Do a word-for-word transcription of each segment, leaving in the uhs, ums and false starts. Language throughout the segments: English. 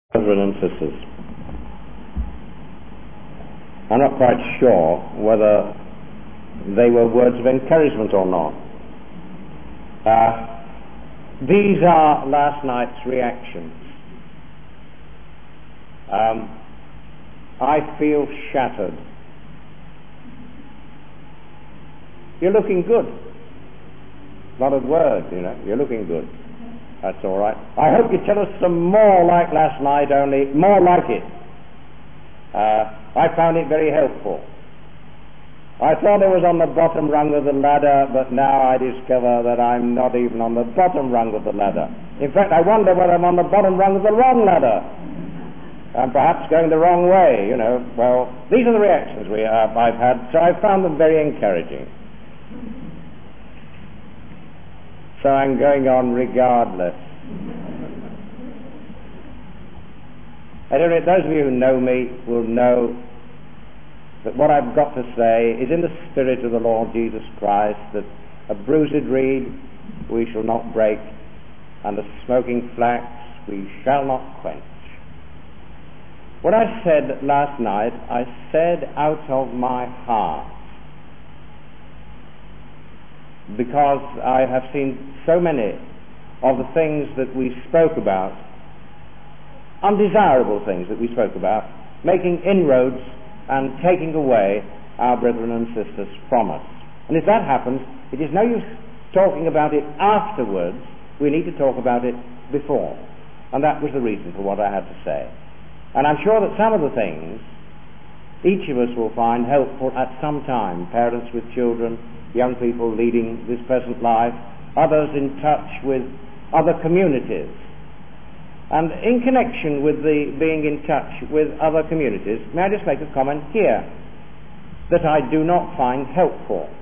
Brethren and sisters, I'm not quite sure whether they were words of encouragement or not. Uh, these are last night's reactions. Um, I feel shattered. You're looking good. Not a word, you know. You're looking good. That's all right. I hope you tell us some more like last night, only more like it. Uh, I found it very helpful. I thought I was on the bottom rung of the ladder, but now I discover that I'm not even on the bottom rung of the ladder. In fact, I wonder whether I'm on the bottom rung of the wrong ladder. I'm perhaps going the wrong way, you know. Well, these are the reactions we have, I've had, so I found them very encouraging. So I'm going on regardless. At any rate, those of you who know me will know that what I've got to say is in the spirit of the Lord Jesus Christ, that a bruised reed we shall not break, and a smoking flax we shall not quench. What I said last night, I said out of my heart, because I have seen so many of the things that we spoke about, undesirable things that we spoke about, making inroads and taking away our brethren and sisters from us. And if that happens, it is no use talking about it afterwards. We need to talk about it before. And that was the reason for what I had to say. And I'm sure that some of the things each of us will find helpful at some time. Parents with children, young people leading this present life, others in touch with other communities. And in connection with the being in touch with other communities, may I just make a comment here that I do not find helpful.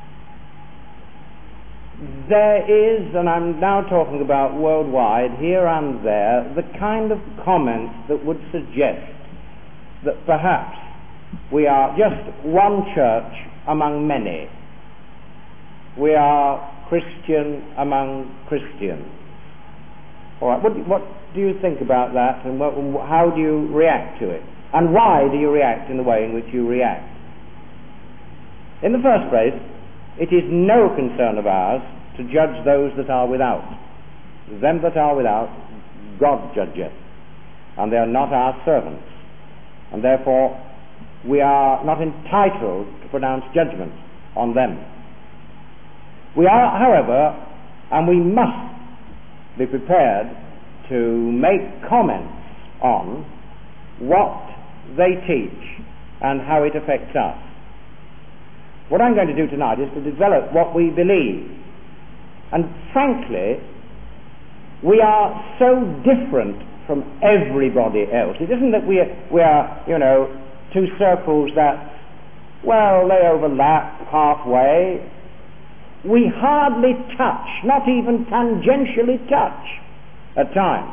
There is, and I'm now talking about worldwide, here and there, the kind of comments that would suggest that perhaps we are just one church among many. We are Christian among Christians. All right, what, what do you think about that, and what, how do you react to it? And why do you react in the way in which you react? In the first place, it is no concern of ours to judge those that are without. Them that are without, God judgeth, and they are not our servants. And therefore, we are not entitled to pronounce judgment on them. We are, however, and we must be prepared to make comments on what they teach and how it affects us. What I'm going to do tonight is to develop what we believe. And frankly, we are so different from everybody else. It isn't that we are, we are, you know, two circles that, well, they overlap halfway. We hardly touch, not even tangentially touch at times,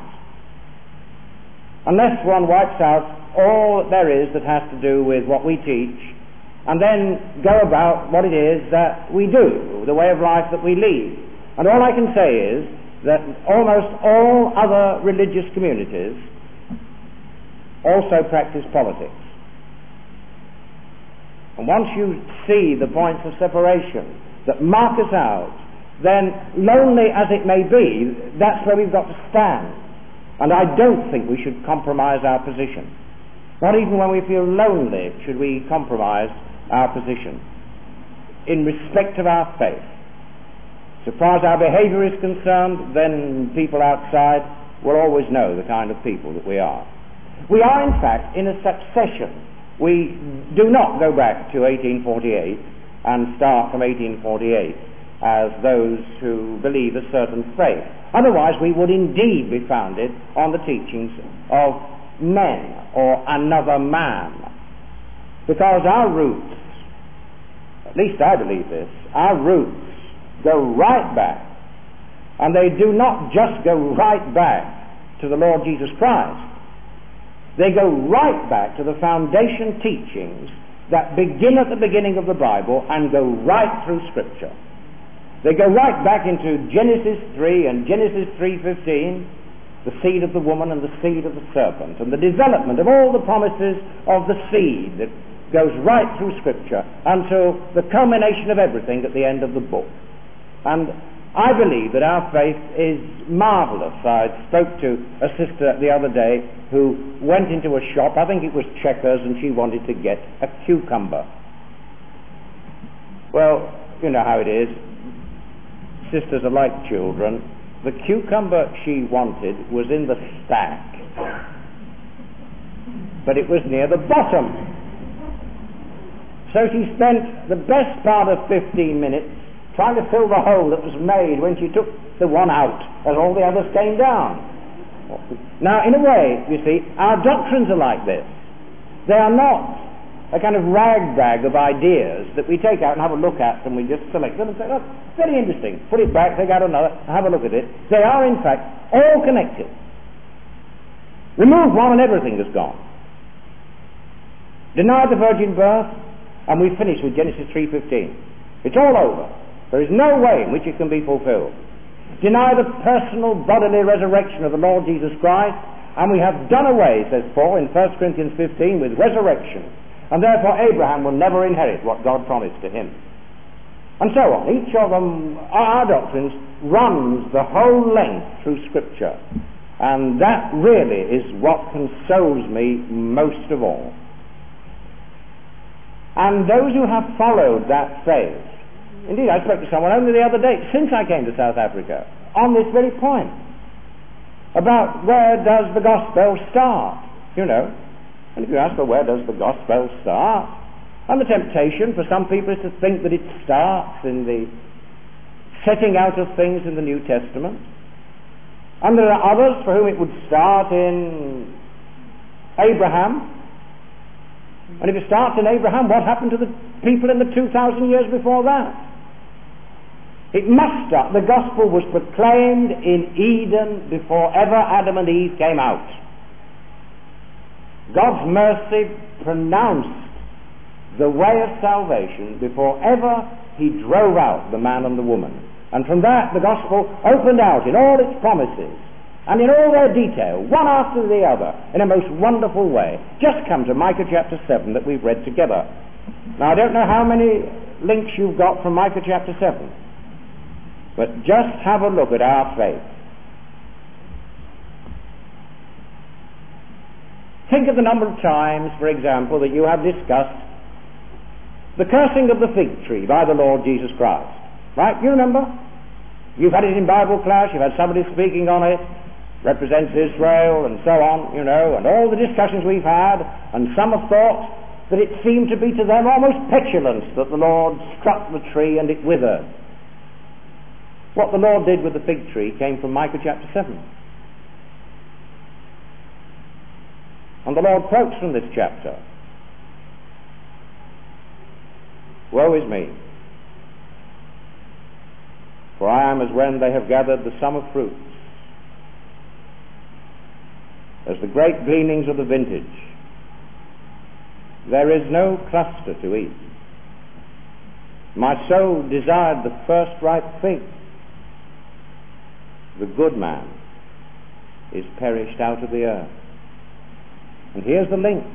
unless one wipes out all that there is that has to do with what we teach and then go about what it is that we do, the way of life that we lead. And all I can say is that almost all other religious communities also practice politics. And once you see the points of separation that mark us out, then lonely as it may be, that's where we've got to stand. And I don't think we should compromise our position. Not even when we feel lonely should we compromise our position in respect of our faith. So far as our behavior is concerned, then people outside will always know the kind of people that we are. We are, in fact, in a succession. We do not go back to eighteen forty-eight and start from eighteen forty-eight as those who believe a certain faith. Otherwise, we would indeed be founded on the teachings of men or another man. Because our roots, at least I believe this, our roots go right back. And they do not just go right back to the Lord Jesus Christ. They go right back to the foundation teachings that begin at the beginning of the Bible and go right through Scripture. They go right back into Genesis three and Genesis three fifteen the seed of the woman and the seed of the serpent, and the development of all the promises of the seed that goes right through Scripture until the culmination of everything at the end of the book. And I believe that our faith is marvelous. I spoke to a sister the other day who went into a shop, I think it was Checkers, and she wanted to get a cucumber. Well, you know how it is. Sisters are like children. The cucumber she wanted was in the stack, but it was near the bottom. So she spent the best part of fifteen minutes trying to fill the hole that was made when she took the one out as all the others came down. Now, in a way, you see, our doctrines are like this. They are not a kind of rag-bag of ideas that we take out and have a look at, and we just select them and say, look, very interesting. Put it back, take out another, and have a look at it. They are, in fact, all connected. Remove one and everything is gone. Deny the virgin birth, and we finish with Genesis three fifteen. It's all over. There is no way in which it can be fulfilled. Deny the personal bodily resurrection of the Lord Jesus Christ, and we have done away, says Paul in First Corinthians fifteen, with resurrection. And therefore Abraham will never inherit what God promised to him. And so on. Each of them, our doctrines, runs the whole length through Scripture. And that really is what consoles me most of all. And those who have followed that faith, indeed I spoke to someone only the other day, since I came to South Africa, on this very point, about where does the gospel start, you know. And if you ask, well, where does the gospel start? And the temptation for some people is to think that it starts in the setting out of things in the New Testament. And there are others for whom it would start in Abraham. And if it starts in Abraham, what happened to the people in the two thousand years before that? It must start. The gospel was proclaimed in Eden before ever Adam and Eve came out. God's mercy pronounced the way of salvation before ever he drove out the man and the woman. And from that the gospel opened out in all its promises and in all their detail, one after the other, in a most wonderful way. Just come to Micah chapter seven that we've read together. Now I don't know how many links you've got from Micah chapter seven, but just have a look at our faith. Think of the number of times, for example, that you have discussed the cursing of the fig tree by the Lord Jesus Christ. Right? You remember? You've had it in Bible class, you've had somebody speaking on it, represents Israel and so on, you know, and all the discussions we've had, and some have thought that it seemed to be to them almost petulance that the Lord struck the tree and it withered. What the Lord did with the fig tree came from Micah chapter seven. And the Lord quotes from this chapter, "Woe is me, for I am as when they have gathered the summer fruits, as the great gleanings of the vintage. There is no cluster to eat. My soul desired the first ripe fig. The good man is perished out of the earth." And here's the link.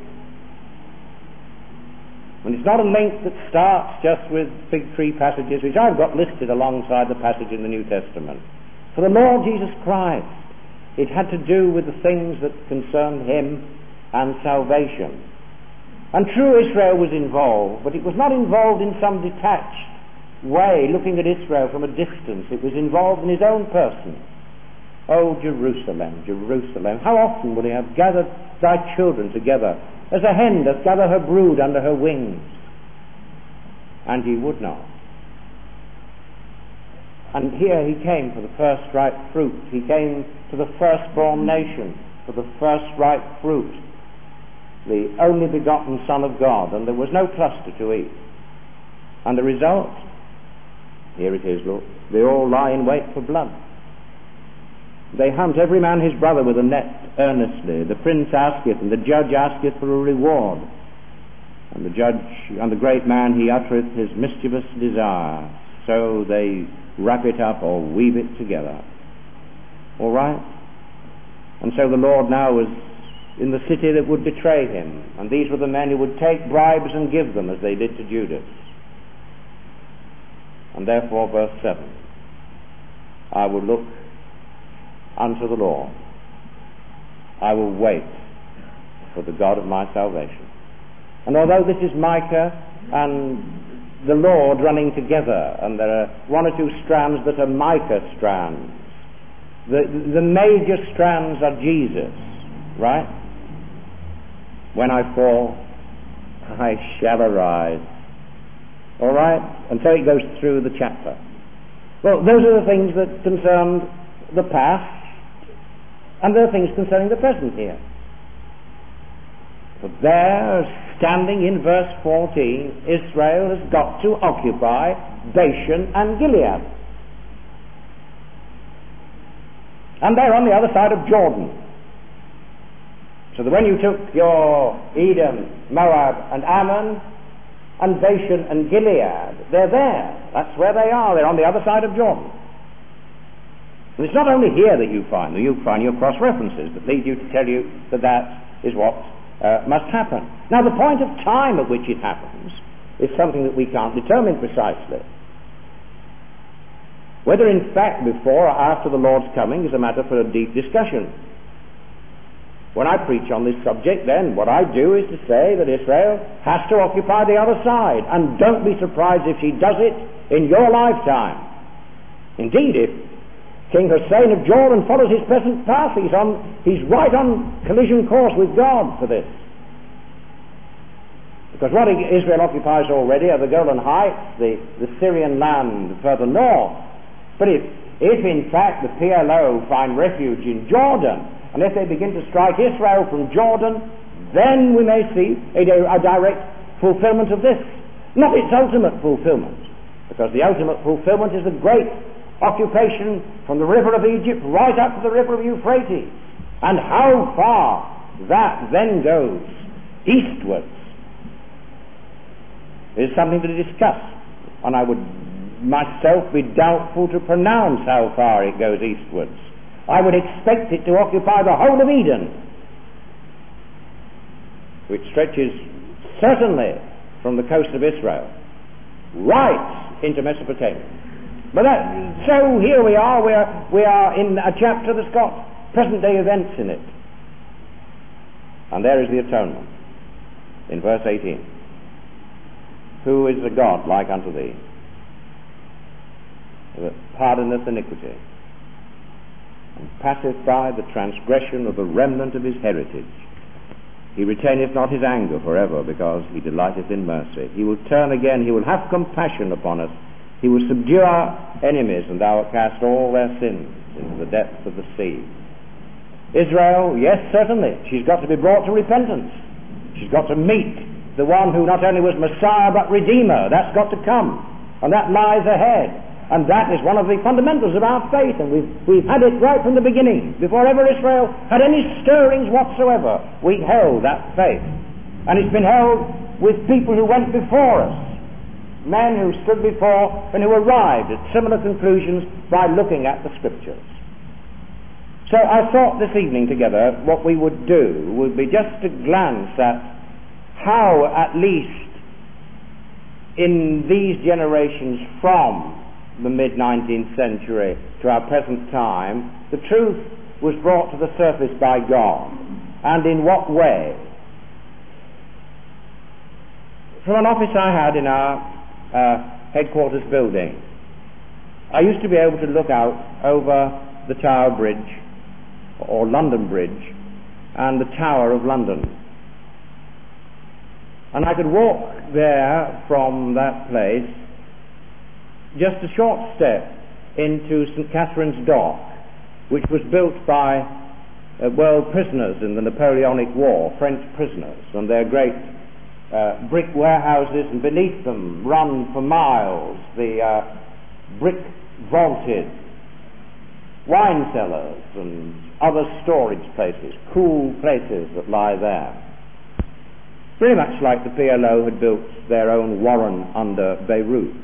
And it's not a link that starts just with fig tree passages, which I've got listed alongside the passage in the New Testament. For the Lord Jesus Christ, it had to do with the things that concerned him and salvation. And true, Israel was involved, but it was not involved in some detached way, looking at Israel from a distance. It was involved in his own person. Oh, Jerusalem, Jerusalem, how often would he have gathered thy children together, as a hen doth gather her brood under her wings? And he would not. And here he came for the first ripe fruit. He came to the firstborn nation for the first ripe fruit, the only begotten Son of God, and there was no cluster to eat. And the result? Here it is, look. They all lie in wait for blood. They hunt every man his brother with a net earnestly. The prince asketh, and the judge asketh for a reward. And the judge, and the great man, he uttereth his mischievous desire. So they wrap it up or weave it together. All right? And so the Lord now was in the city that would betray him, and these were the men who would take bribes and give them, as they did to Judas. And therefore, verse seven, I will look unto the Lord. I will wait for the God of my salvation. And although this is Micah and the Lord running together, and there are one or two strands that are Micah strands, the, the major strands are Jesus, right? When I fall, I shall arise. All right? And so it goes through the chapter. Well, those are the things that concern the past, and there are things concerning the present here. But there, standing in verse fourteen, Israel has got to occupy Bashan and Gilead. And they're on the other side of Jordan. So that when you took your Edom, Moab and Ammon, and Bashan and Gilead, they're there. That's where they are. They're on the other side of Jordan. And it's not only here that you find them. You find your cross-references that lead you to tell you that that is what uh, must happen. Now, the point of time at which it happens is something that we can't determine precisely. Whether in fact before or after the Lord's coming is a matter for a deep discussion. When I preach on this subject, then what I do is to say that Israel has to occupy the other side, and don't be surprised if she does it in your lifetime. Indeed, if King Hussein of Jordan follows his present path, he's on he's right on collision course with God for this. Because what Israel occupies already are the Golan Heights, the, the Syrian land further north. But if, if in fact the P L O find refuge in Jordan, and if they begin to strike Israel from Jordan, then we may see a, a direct fulfillment of this. Not its ultimate fulfillment, because the ultimate fulfillment is the great occupation from the river of Egypt right up to the river of Euphrates. And how far that then goes eastwards is something to discuss. And I would myself be doubtful to pronounce how far it goes eastwards. I would expect it to occupy the whole of Eden, which stretches certainly from the coast of Israel right into Mesopotamia. But that, so here we are, we are, we are in a chapter that's got present day events in it. And there is the atonement in verse eighteen. Who is a God like unto thee, that pardoneth iniquity, and passeth by the transgression of the remnant of his heritage? He retaineth not his anger forever, because he delighteth in mercy. He will turn again, he will have compassion upon us. He will subdue our enemies, and thou wilt cast all their sins into the depths of the sea. Israel, yes, certainly, she's got to be brought to repentance. She's got to meet the one who not only was Messiah but Redeemer. That's got to come, and that lies ahead. And that is one of the fundamentals of our faith, and we've, we've had it right from the beginning. Before ever Israel had any stirrings whatsoever, we held that faith. And it's been held with people who went before us, men who stood before and who arrived at similar conclusions by looking at the Scriptures. So I thought this evening together what we would do would be just to glance at how, at least in these generations from the mid-nineteenth century to our present time, the truth was brought to the surface by God. And in what way? From an office I had in our uh, headquarters building, I used to be able to look out over the Tower Bridge, or London Bridge, and the Tower of London. And I could walk there from that place just a short step into St Catherine's Dock, which was built by uh, well, prisoners in the Napoleonic War, French prisoners, and their great uh, brick warehouses, and beneath them run for miles the uh, brick vaulted wine cellars and other storage places, cool places that lie there. Pretty much like the P L O had built their own warren under Beirut.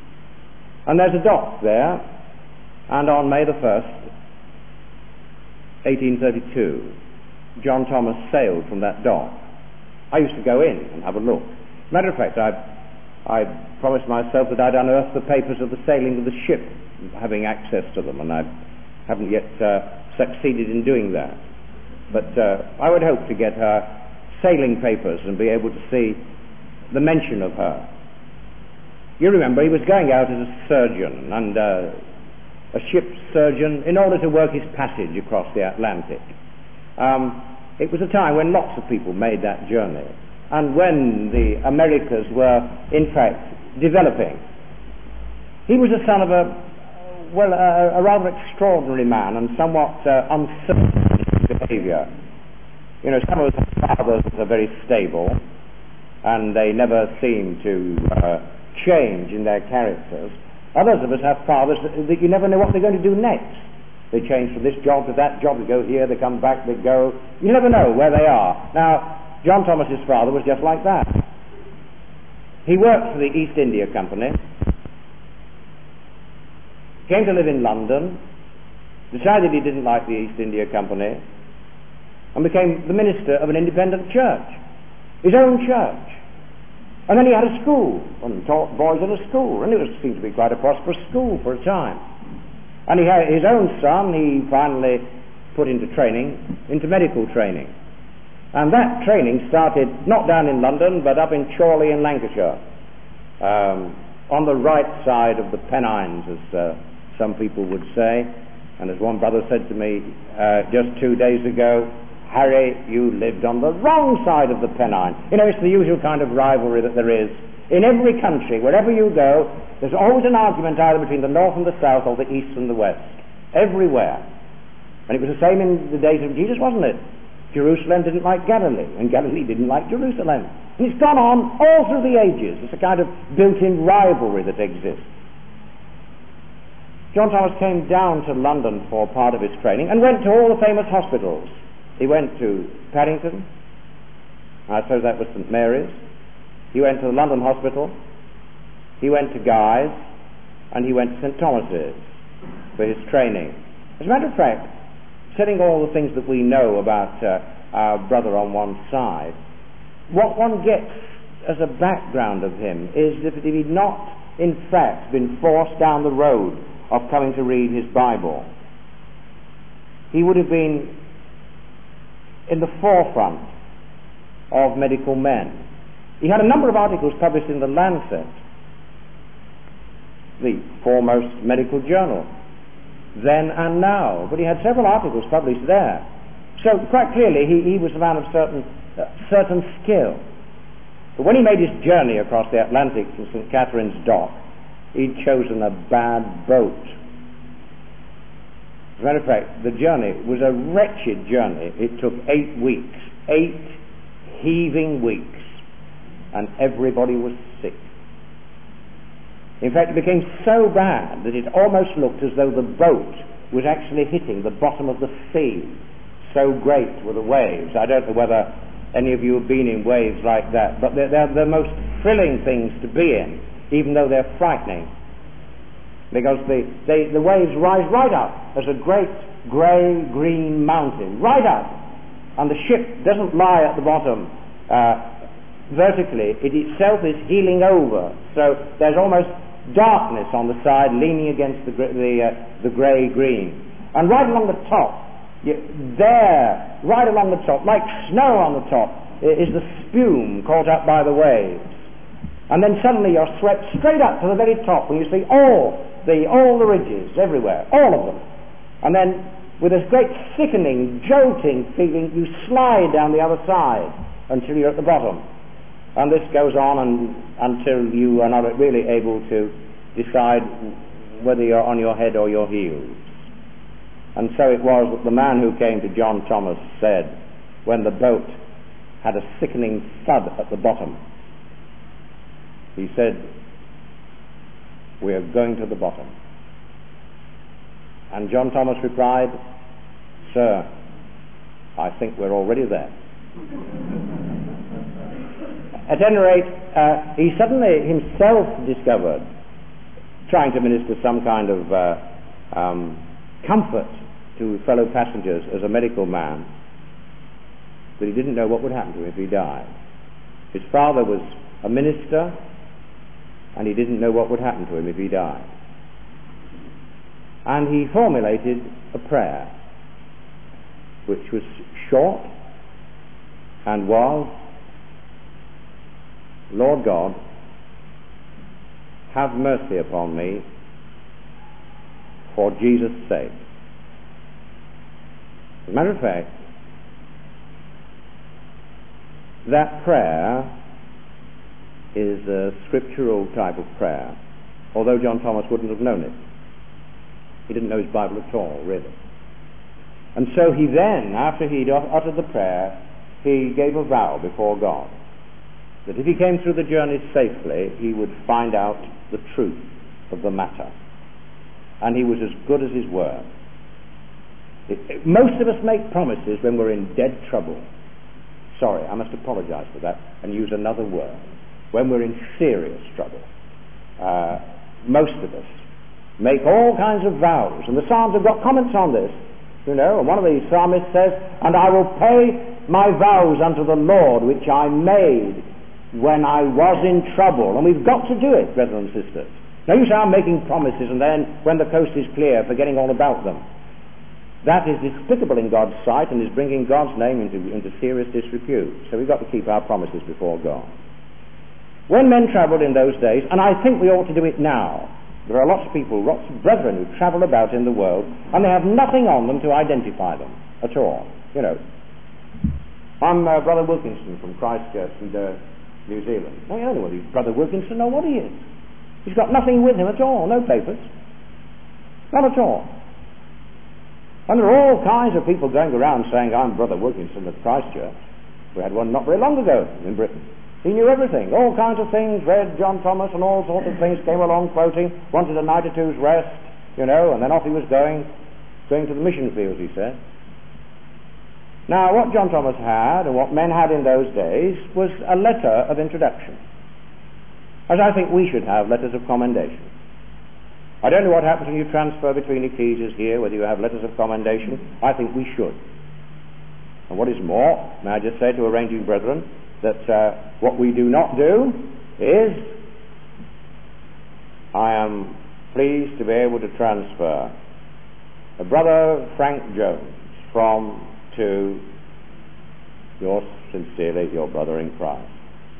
And there's a dock there, and on May the first, eighteen thirty-two, John Thomas sailed from that dock. I used to go in and have a look. Matter of fact, I, I promised myself that I'd unearth the papers of the sailing of the ship, having access to them, and I haven't yet uh, succeeded in doing that. But uh, I would hope to get her sailing papers and be able to see the mention of her. You remember, he was going out as a surgeon, and uh, a ship's surgeon, in order to work his passage across the Atlantic. Um, it was a time when lots of people made that journey, and when the Americas were, in fact, developing. He was a son of a, well, a, a rather extraordinary man, and somewhat uh, uncertain in his behavior. You know, some of his fathers are very stable, and they never seem to uh, change in their characters. Others of us have fathers that, that you never know what they're going to do next. They change from this job to that job, they go here, they come back, they go. You never know where they are. Now, John Thomas's father was just like that. He worked for the East India Company, came to live in London, decided he didn't like the East India Company, and became the minister of an independent church, his own church. And then he had a school, and taught boys in a school, and it was, seemed to be quite a prosperous school for a time. And he had his own son, he finally put into training, into medical training. And that training started not down in London, but up in Chorley in Lancashire, um, on the right side of the Pennines, as uh, some people would say. And as one brother said to me uh, just two days ago, Harry, you lived on the wrong side of the Pennine. You know, it's the usual kind of rivalry that there is. In every country, wherever you go, there's always an argument either between the north and the south or the east and the west. Everywhere. And it was the same in the days of Jesus, wasn't it? Jerusalem didn't like Galilee, and Galilee didn't like Jerusalem. And it's gone on all through the ages. It's a kind of built-in rivalry that exists. John Thomas came down to London for part of his training and went to all the famous hospitals. He went to Paddington, I suppose that was Saint Mary's. He went to the London Hospital, he went to Guy's, and he went to Saint Thomas's for his training. As a matter of fact, setting all the things that we know about uh, our brother on one side, what one gets as a background of him is that if he'd not, in fact, been forced down the road of coming to read his Bible, he would have been in the forefront of medical men. He had a number of articles published in the Lancet, the foremost medical journal, then and now, but he had several articles published there. So quite clearly he, he was a man of certain, uh, certain skill. But when he made his journey across the Atlantic to Saint Catherine's Dock, he'd chosen a bad boat. As a matter of fact, the journey was a wretched journey. It took eight weeks, eight heaving weeks. And everybody was sick. In fact, it became so bad that it almost looked as though the boat was actually hitting the bottom of the sea. So great were the waves. I don't know whether any of you have been in waves like that, but they're, they're the most thrilling things to be in, even though they're frightening. Because the, they, the waves rise right up as a great grey-green mountain, right up. And the ship doesn't lie at the bottom uh, vertically, it itself is heeling over, so there's almost darkness on the side leaning against the the, uh, the grey-green. And right along the top, you, there, right along the top, like snow on the top, is the spume caught up by the waves. And then suddenly you're swept straight up to the very top, and you see all the, all the ridges everywhere, all of them. And then, with this great sickening, jolting feeling, you slide down the other side until you're at the bottom. And this goes on and, until you are not really able to decide whether you're on your head or your heels. And so it was that the man who came to John Thomas said, when the boat had a sickening thud at the bottom, he said, "We are going to the bottom." And John Thomas replied, "Sir, I think we're already there." At any rate, uh, he suddenly himself discovered, trying to minister some kind of uh, um, comfort to fellow passengers as a medical man, but he didn't know what would happen to him if he died. His father was a minister, and he didn't know what would happen to him if he died. And he formulated a prayer, which was short and was, Lord God, have mercy upon me for Jesus' sake. As a matter of fact, that prayer is a scriptural type of prayer, although John Thomas wouldn't have known it. He didn't know his Bible at all, really. And so he then, after he'd uttered the prayer, he gave a vow before God that if he came through the journey safely, he would find out the truth of the matter. And he was as good as his word. It, it, most of us make promises when we're in dead trouble. Sorry, I must apologize for that and use another word. When we're in serious trouble. Uh, most of us make all kinds of vows, and the Psalms have got comments on this, you know, and one of these psalmists says, and I will pay my vows unto the Lord which I made when I was in trouble. And we've got to do it, brethren and sisters. Now you say I'm making promises and then when the coast is clear forgetting all about them. That is despicable in God's sight and is bringing God's name into, into serious disrepute. So we've got to keep our promises before God. When men travelled in those days, and I think we ought to do it now, there are lots of people, lots of brethren who travel about in the world and they have nothing on them to identify them at all. You know, I'm uh, Brother Wilkinson from Christchurch in uh, New Zealand. Now you don't know whether he's Brother Wilkinson or what he is. He's got nothing with him at all, no papers. Not at all. And there are all kinds of people going around saying, I'm Brother Wilkinson at Christchurch. We had one not very long ago in Britain. He knew everything, all kinds of things, read John Thomas and all sorts of things, came along quoting, wanted a night or two's rest, you know, and then off he was going, going to the mission fields, he said. Now, what John Thomas had, and what men had in those days, was a letter of introduction. As I think we should have letters of commendation. I don't know what happens when you transfer between ecclesias here, whether you have letters of commendation. I think we should. And what is more, may I just say to arranging brethren, that uh, what we do not do is, I am pleased to be able to transfer a Brother Frank Jones from to yours sincerely, your brother in Christ.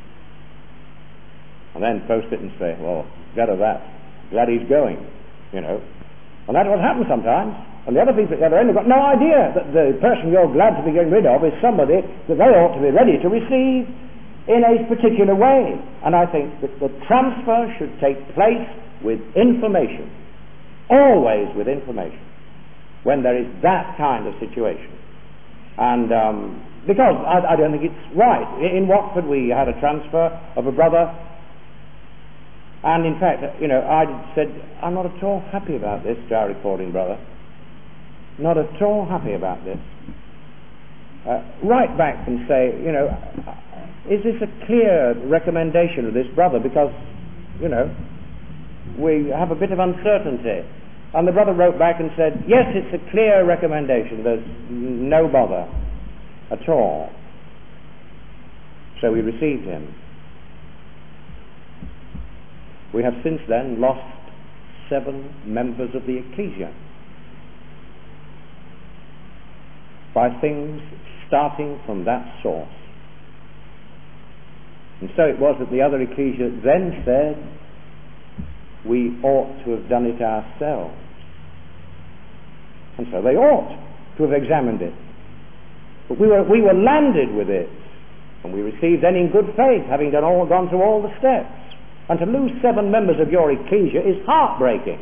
And then post it and say, well, glad of that. Glad he's going, you know. And that's what happens sometimes. And the other people at the other end have got no idea that the person you're glad to be getting rid of is somebody that they ought to be ready to receive in a particular way. And I think that the transfer should take place with information. Always with information. When there is that kind of situation. And um, because I, I don't think it's right. In Watford we had a transfer of a brother, and in fact, you know, I said, I'm not at all happy about this to our recording brother. Not at all happy about this. Uh, write back and say, you know, is this a clear recommendation of this brother? Because, you know, we have a bit of uncertainty. And the brother wrote back and said, yes, it's a clear recommendation. There's no bother at all. So we received him. We have since then lost seven members of the ecclesia by things starting from that source. And so it was that the other ecclesia then said, we ought to have done it ourselves. And so they ought to have examined it. But we were, we were landed with it, and we received then in good faith, having done all, gone through all the steps. And to lose seven members of your ecclesia is heartbreaking.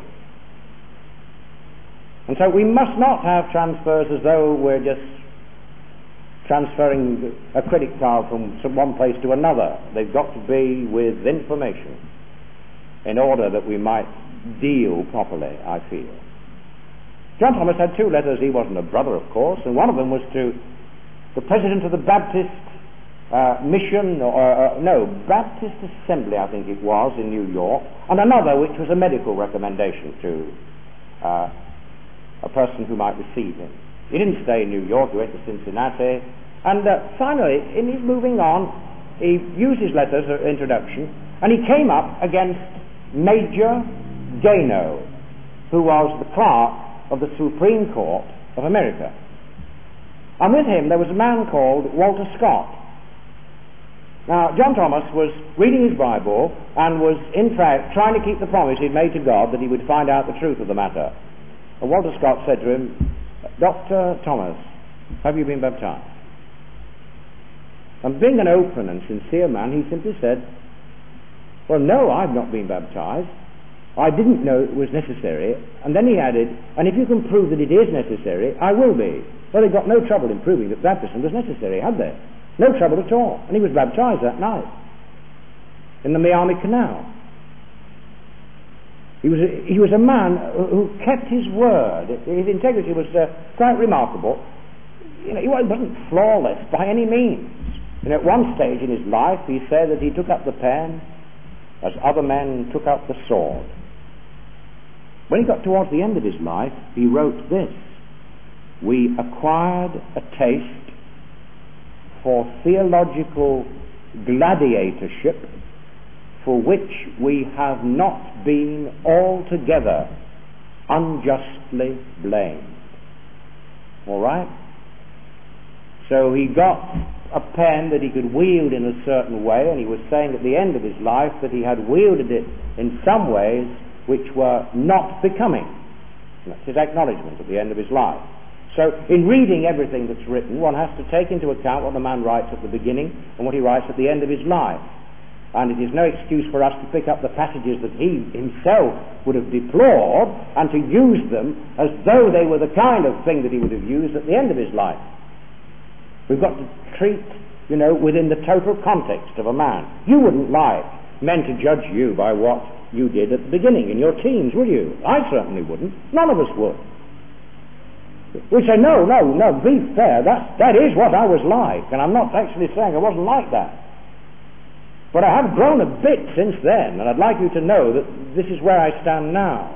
And so we must not have transfers as though we're just transferring a credit card from one place to another. They've got to be with information in order that we might deal properly, I feel. John Thomas had two letters. He wasn't a brother, of course, and one of them was to the president of the Baptist uh, mission, or uh, no, Baptist Assembly, I think it was, in New York, and another which was a medical recommendation to uh, a person who might receive him. He didn't stay in New York, he went to Cincinnati, and uh, finally, in his moving on, he used his letters as an introduction, and he came up against Major Gano, who was the clerk of the Supreme Court of America. And with him there was a man called Walter Scott. Now, John Thomas was reading his Bible and was, in fact, trying to keep the promise he'd made to God that he would find out the truth of the matter. And Walter Scott said to him, "Doctor Thomas, have you been baptized?" And being an open and sincere man, he simply said, "Well, no, I've not been baptized. I didn't know it was necessary." And then he added, "And if you can prove that it is necessary, I will be." Well, they got no trouble in proving that baptism was necessary, had they? No trouble at all. And he was baptized that night in the Miami Canal. He was a, he was a man who kept his word. His integrity was uh, quite remarkable. You know, he wasn't flawless by any means. You know, at one stage in his life, he said that he took up the pen as other men took up the sword. When he got towards the end of his life, he wrote this: "We acquired a taste for theological gladiatorship for which we have not been altogether unjustly blamed." All right? So he got a pen that he could wield in a certain way, and he was saying at the end of his life that he had wielded it in some ways which were not becoming. That's his acknowledgement at the end of his life. So in reading everything that's written, one has to take into account what the man writes at the beginning and what he writes at the end of his life. And it is no excuse for us to pick up the passages that he himself would have deplored and to use them as though they were the kind of thing that he would have used at the end of his life. We've got to treat, you know, within the total context of a man. You wouldn't like men to judge you by what you did at the beginning in your teens, would you? I certainly wouldn't. None of us would. We say, no, no, no, be fair. That, that is what I was like. And I'm not actually saying I wasn't like that. But I have grown a bit since then, and I'd like you to know that this is where I stand now.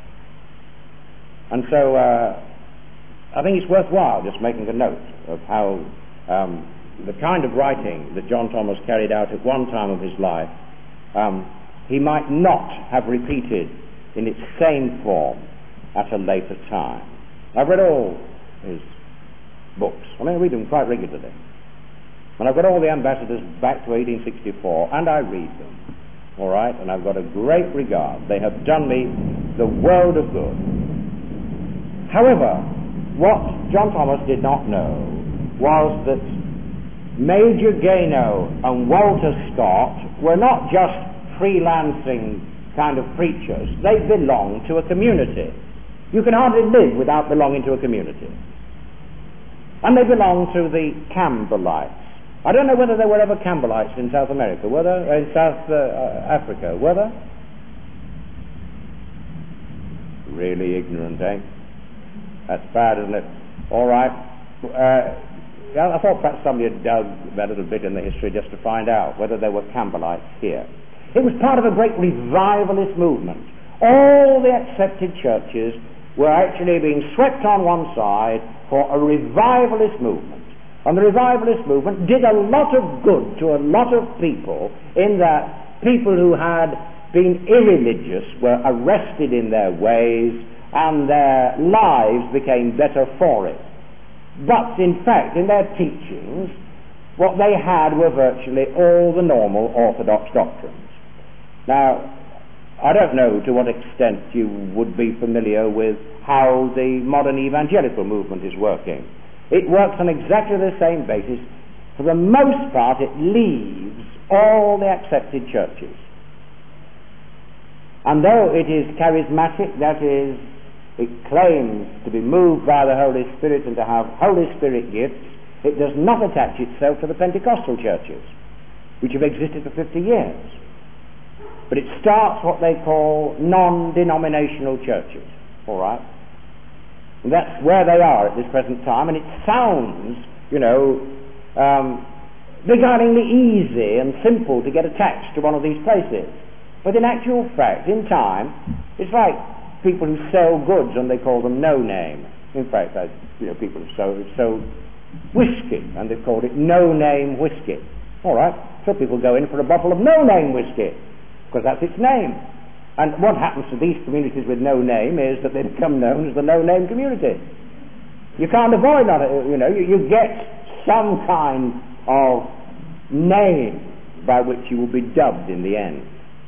And so uh, I think it's worthwhile just making a note of how um, the kind of writing that John Thomas carried out at one time of his life, um, he might not have repeated in its same form at a later time. I've read all his books. I mean, I read them quite regularly. And I've got all the ambassadors back to eighteen sixty-four, and I read them. All right? And I've got a great regard. They have done me the world of good. However, what John Thomas did not know was that Major Gano and Walter Scott were not just freelancing kind of preachers. They belonged to a community. You can hardly live without belonging to a community. And they belonged to the Campbellites. I don't know whether there were ever Campbellites in South America, were there? In South uh, Africa, were there? Really ignorant, eh? That's bad, isn't it? All right. Uh, I thought perhaps somebody had dug that little bit in the history just to find out whether there were Campbellites here. It was part of a great revivalist movement. All the accepted churches were actually being swept on one side for a revivalist movement. And the revivalist movement did a lot of good to a lot of people, in that people who had been irreligious were arrested in their ways and their lives became better for it. But in fact, in their teachings, what they had were virtually all the normal orthodox doctrines. Now, I don't know to what extent you would be familiar with how the modern evangelical movement is working. It works on exactly the same basis. For the most part, it leaves all the accepted churches. And though it is charismatic, that is, it claims to be moved by the Holy Spirit and to have Holy Spirit gifts, it does not attach itself to the Pentecostal churches, which have existed for fifty years. But it starts what they call non-denominational churches. All right? And that's where they are at this present time, and it sounds, you know, um, beguilingly easy and simple to get attached to one of these places. But in actual fact, in time, it's like people who sell goods and they call them no name. In fact, I, you know, people who sell, sell whiskey and they've called it no name whiskey. All right, so people go in for a bottle of no name whiskey because that's its name. And what happens to these communities with no name is that they become known as the no name community. You can't avoid that, you know, you, you get some kind of name by which you will be dubbed in the end.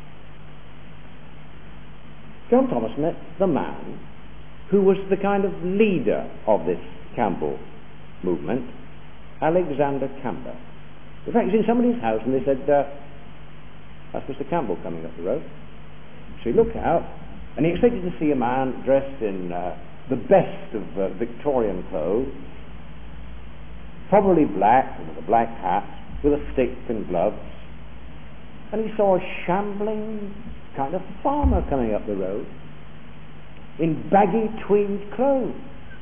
John Thomas met the man who was the kind of leader of this Campbell movement, Alexander Campbell. In fact, he was in somebody's house and they said, uh, that's Mister Campbell coming up the road. So he looked out and he expected to see a man dressed in uh, the best of uh, Victorian clothes, probably black, with a black hat, with a stick and gloves. And he saw a shambling kind of farmer coming up the road in baggy tweed clothes,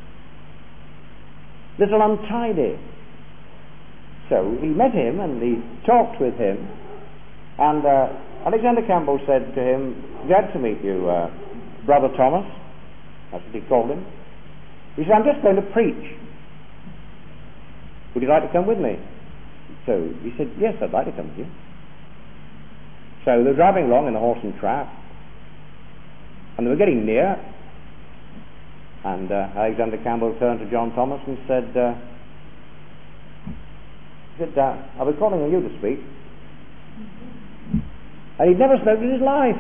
little untidy. So he met him and he talked with him, and uh, Alexander Campbell said to him, "Glad to meet you, uh, Brother Thomas." That's what he called him. He said, "I'm just going to preach. Would you like to come with me?" So he said, "Yes, I'd like to come with you." So they were driving along in the horse and trap, and they were getting near, and uh, Alexander Campbell turned to John Thomas and said, uh, he said uh, "I'll be calling on you to speak." And he'd never spoken in his life.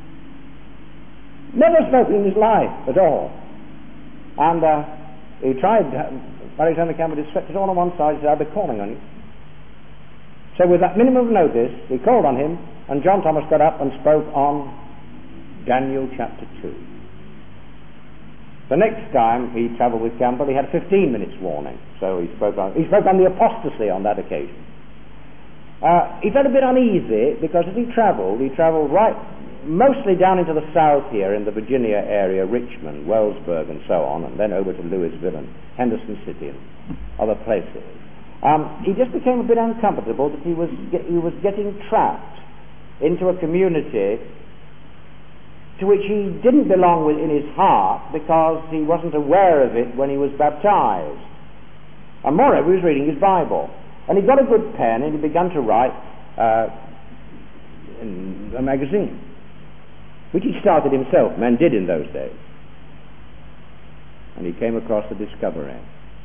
Never spoken in his life at all. And uh, he tried, uh, Alexander Campbell just swept it all on one side and said, "I'll be calling on you." So with that minimum of notice, he called on him, and John Thomas got up and spoke on Daniel chapter two. The next time he travelled with Campbell, he had a fifteen minutes warning. So he spoke on, he spoke on the apostasy on that occasion. Uh, he felt a bit uneasy because as he travelled, he travelled right mostly down into the south here in the Virginia area, Richmond, Wellsburg and so on, and then over to Louisville and Henderson City and other places. Um, he just became a bit uncomfortable that he was get, he was getting trapped into a community to which he didn't belong with in his heart because he wasn't aware of it when he was baptized. And moreover, he was reading his Bible. And he got a good pen and he began to write uh, in a magazine, which he started himself. Men did in those days. And he came across a discovery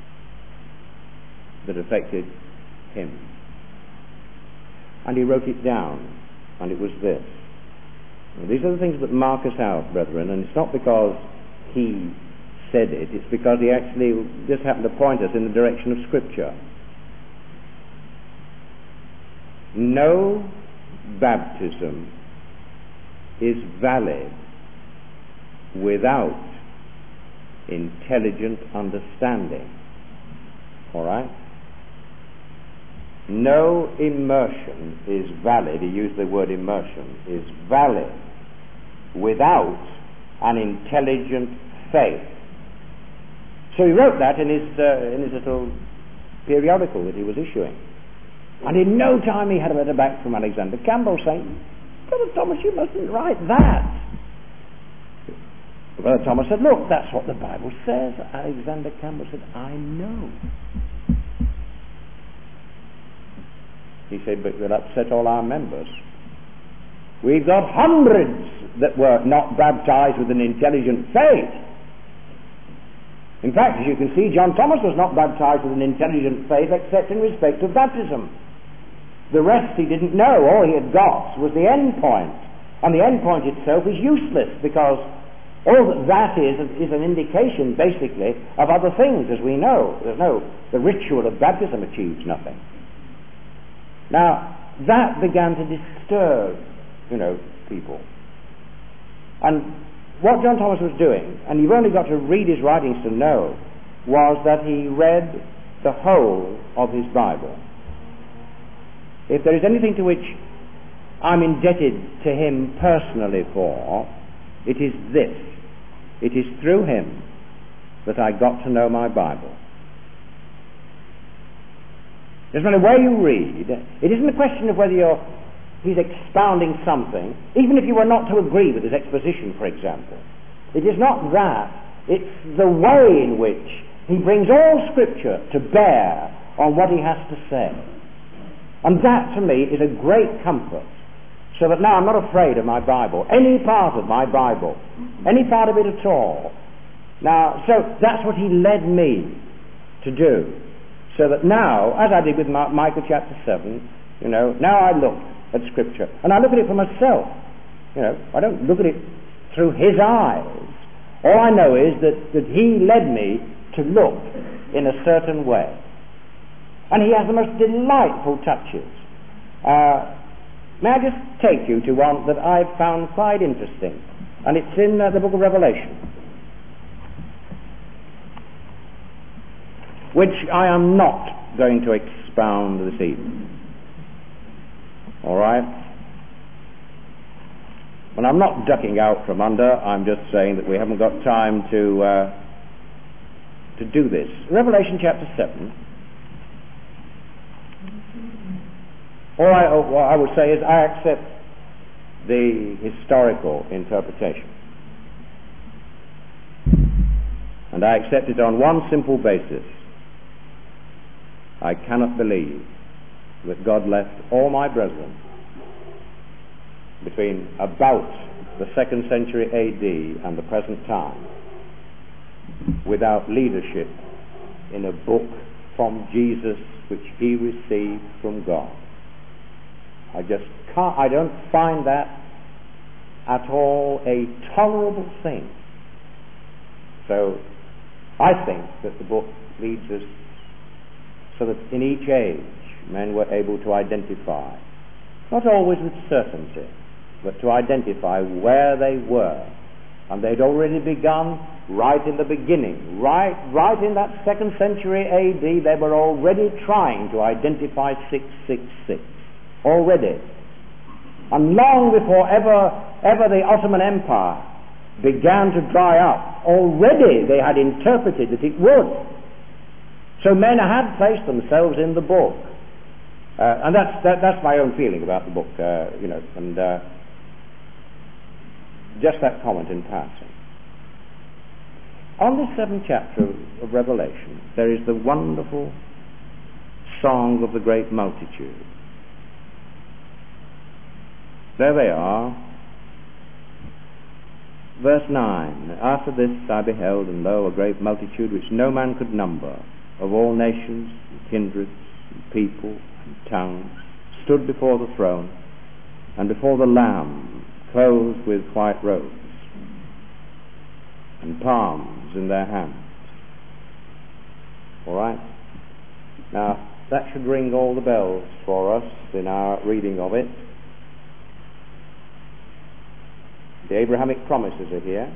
that affected him. And he wrote it down, and it was this. And these are the things that mark us out, brethren, and it's not because he said it, it's because he actually just happened to point us in the direction of Scripture. No baptism is valid without intelligent understanding. All right? No immersion is valid, he used the word immersion, is valid without an intelligent faith. So he wrote that in his, uh, in his little periodical that he was issuing. And in no time he had a letter back from Alexander Campbell saying, "Brother Thomas, you mustn't write that." Brother Thomas said, "Look, that's what the Bible says." Alexander Campbell said, "I know." He said, "But you'll upset all our members. We've got hundreds that were not baptized with an intelligent faith. In fact, as you can see, John Thomas was not baptized with an intelligent faith except in respect of baptism. The rest he didn't know. All he had got was the end point. And the end point itself is useless because all that that is is an indication, basically, of other things, as we know. There's no, the ritual of baptism achieves nothing." Now, that began to disturb, you know, people. And what John Thomas was doing, and you've only got to read his writings to know, was that he read the whole of his Bible. If there is anything to which I'm indebted to him personally for, it is this. It is through him that I got to know my Bible. Doesn't matter where you read, it isn't a question of whether you're, he's expounding something, even if you were not to agree with his exposition, for example. It is not that. It's the way in which he brings all Scripture to bear on what he has to say. And that, to me, is a great comfort. So that now I'm not afraid of my Bible, any part of my Bible, any part of it at all. Now, so that's what he led me to do. So that now, as I did with Micah chapter seven, you know, now I look at Scripture, and I look at it for myself. You know, I don't look at it through his eyes. All I know is that, that he led me to look in a certain way. And he has the most delightful touches. Uh, may I just take you to one that I've found quite interesting, and it's in uh, the book of Revelation, which I am not going to expound this evening. All right? And I'm not ducking out from under, I'm just saying that we haven't got time to uh, to do this. Revelation chapter seven. All I, what I would say is I accept the historical interpretation. And I accept it on one simple basis. I cannot believe that God left all my brethren between about the second century A D and the present time without leadership in a book from Jesus which he received from God. I just can't, I don't find that at all a tolerable thing. So I think that the book leads us so that in each age men were able to identify, not always with certainty, but to identify where they were. And they'd already begun right in the beginning, right, right in that second century A D, they were already trying to identify six six six. Already. And long before ever, ever the Ottoman Empire began to dry up, already they had interpreted that it would. So men had placed themselves in the book. Uh, and that's, that, that's my own feeling about the book, uh, you know, and uh, just that comment in passing. On this seventh chapter of, of Revelation, there is the wonderful song of the great multitude. There they are. Verse nine. After this I beheld, and lo, a great multitude which no man could number, of all nations, and kindreds, and people, and tongues, stood before the throne, and before the Lamb, clothed with white robes, and palms in their hands. All right? Now, that should ring all the bells for us in our reading of it. The Abrahamic promises are here.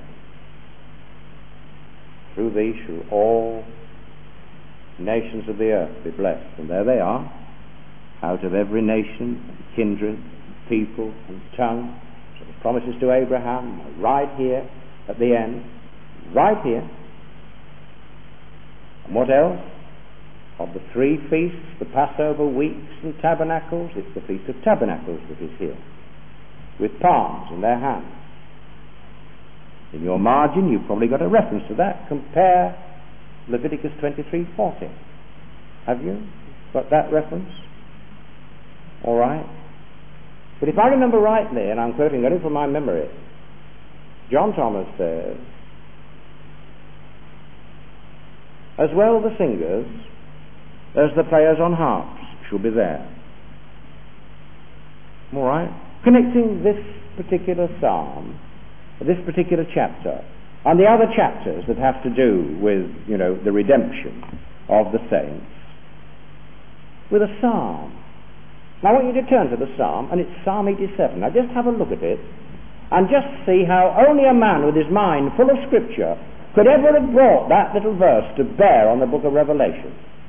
Through thee shall all nations of the earth be blessed. And there they are, out of every nation, and kindred, and people, and tongue. So the promises to Abraham are right here at the end, right here. And what else? Of the three feasts, the Passover, weeks, and tabernacles, it's the Feast of Tabernacles that is here, with palms in their hands. In your margin, you've probably got a reference to that. Compare Leviticus twenty-three forty. Have you got that reference? All right. But if I remember rightly, and I'm quoting only from my memory, John Thomas says, as well the singers as the players on harps shall be there. All right. Connecting this particular psalm, this particular chapter, and the other chapters that have to do with, you know, the redemption of the saints, with a psalm. Now I want you to turn to the psalm, and it's Psalm eighty-seven. Now just have a look at it, and just see how only a man with his mind full of Scripture could ever have brought that little verse to bear on the book of Revelation.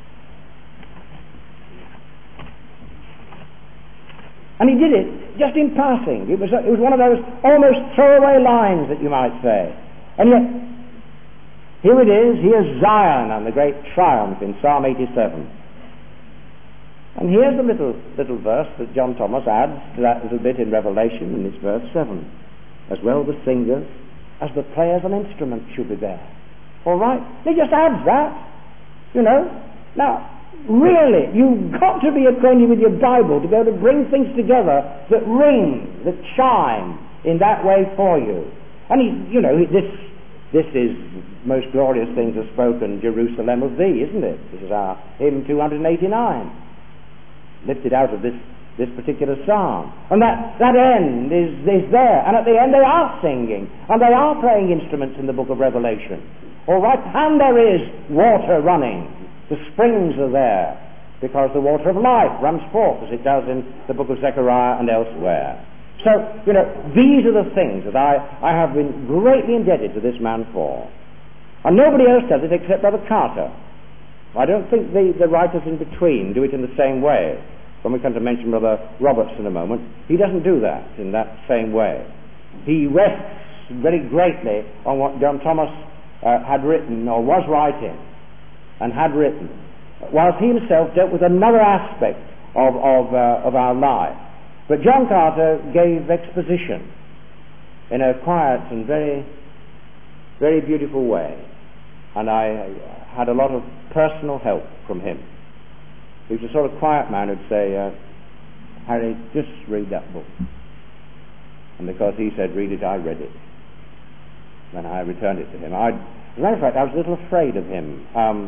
And he did it just in passing. It was, it was one of those almost throwaway lines that you might say. And yet, here it is, here's Zion and the great triumph in Psalm eighty-seven. And here's the little, little verse that John Thomas adds to that little bit in Revelation, in this verse seven. As well the singers as the players on instruments should be there. All right? He just adds that, you know. Now, really, you've got to be acquainted with your Bible to be able to bring things together that ring, that chime in that way for you. And, he, you know, this this is most glorious things are spoken, Jerusalem of thee, isn't it? This is our hymn two eighty-nine, lifted out of this, this particular psalm. And that, that end is, is there. And at the end they are singing, and they are playing instruments in the book of Revelation. All right? And there is water running. The springs are there, because the water of life runs forth, as it does in the book of Zechariah and elsewhere. So, you know, these are the things that I, I have been greatly indebted to this man for. And nobody else does it except Brother Carter. I don't think the, the writers in between do it in the same way. When we come to mention Brother Roberts in a moment, he doesn't do that in that same way. He rests very greatly on what John Thomas uh, had written, or was writing, and had written, whilst he himself dealt with another aspect of, of, uh, of our life. But John Carter gave exposition in a quiet and very, very beautiful way. And I had a lot of personal help from him. He was a sort of quiet man who'd say, uh, Harry, just read that book. And because he said read it, I read it. Then I returned it to him. I'd, as a matter of fact, I was a little afraid of him. Um,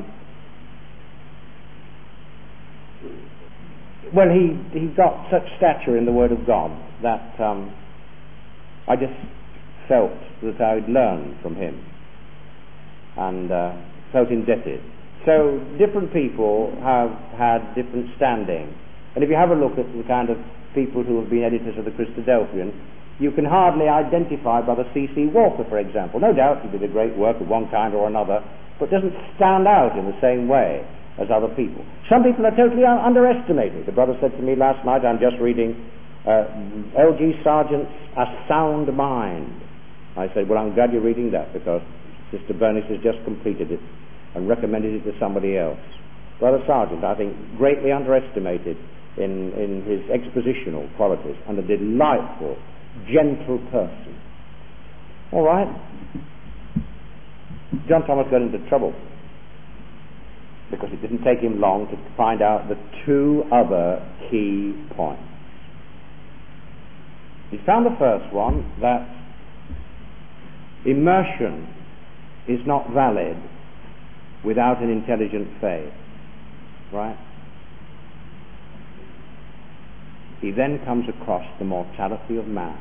well, he he got such stature in the Word of God that um, I just felt that I'd learned from him, and uh, felt indebted. So different people have had different standing, and if you have a look at the kind of people who have been editors of the Christadelphian, you can hardly identify Brother C C Walker, for example. No doubt he did a great work of one kind or another, but doesn't stand out in the same way as other people. Some people are totally un- underestimated. The brother said to me last night, I'm just reading uh, L G Sargent's A Sound Mind. I said, well, I'm glad you're reading that, because Sister Bernice has just completed it and recommended it to somebody else. Brother Sargent, I think, greatly underestimated in, in his expositional qualities, and a delightful, gentle person. All right. John Thomas got into trouble because it didn't take him long to find out the two other key points. He found the first one, that immersion is not valid without an intelligent faith. Right? He then comes across the mortality of man.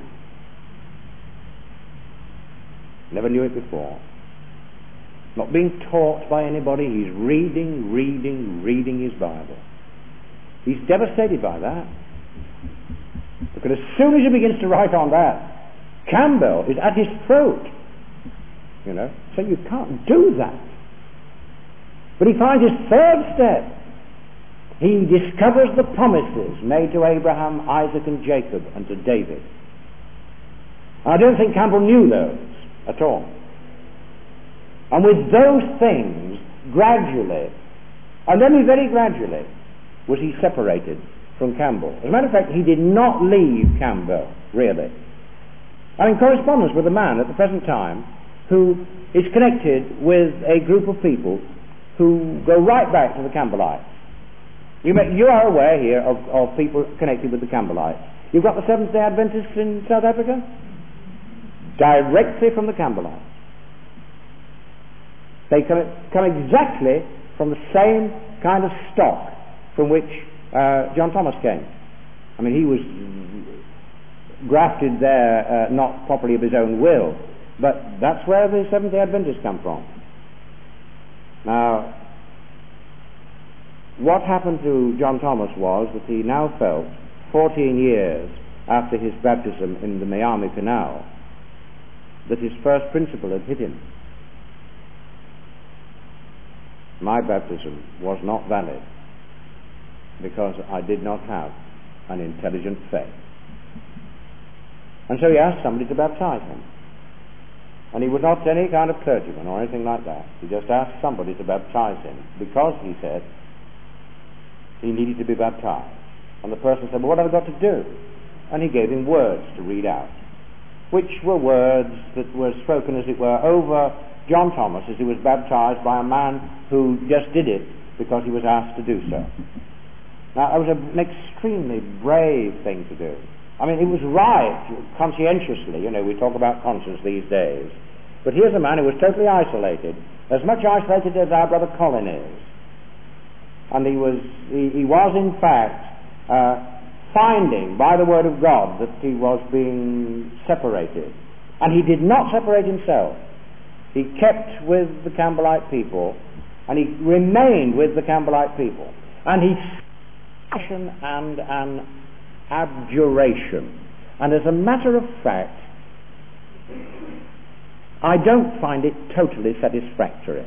Never knew it before. Not being taught by anybody, he's reading, reading, reading his Bible. He's devastated by that. Because as soon as he begins to write on that, Campbell is at his throat. You know, so you can't do that. But he finds his third step. He discovers the promises made to Abraham, Isaac, and Jacob, and to David. I don't think Campbell knew those at all. And with those things, gradually, and only very gradually, was he separated from Campbell. As a matter of fact, he did not leave Campbell, really. I'm in correspondence with a man at the present time who is connected with a group of people who go right back to the Campbellites. You, may, you are aware here of, of people connected with the Campbellites. You've got the Seventh-day Adventists in South Africa? Directly from the Campbellites. They come, come exactly from the same kind of stock from which uh, John Thomas came. I mean, he was grafted there, uh, not properly of his own will, but that's where the Seventh-day Adventists come from. Now, what happened to John Thomas was that he now felt, fourteen years after his baptism in the Miami Canal, that his first principle had hit him. My baptism was not valid because I did not have an intelligent faith. And so he asked somebody to baptize him. And he would not any kind of clergyman or anything like that. He just asked somebody to baptize him because, he said, he needed to be baptized. And the person said, well, what have I got to do? And he gave him words to read out. which were words that were spoken, as it were, over John Thomas as he was baptized by a man who just did it because he was asked to do so. Now, that was an extremely brave thing to do. I mean, it was right, conscientiously, you know, we talk about conscience these days. But here's a man who was totally isolated, as much isolated as our brother Colin is. And he was, he, he was in fact, uh, finding by the word of God that he was being separated. And he did not separate himself. He kept with the Campbellite people, and he remained with the Campbellite people. And he passion and an abjuration. And as a matter of fact, I don't find it totally satisfactory.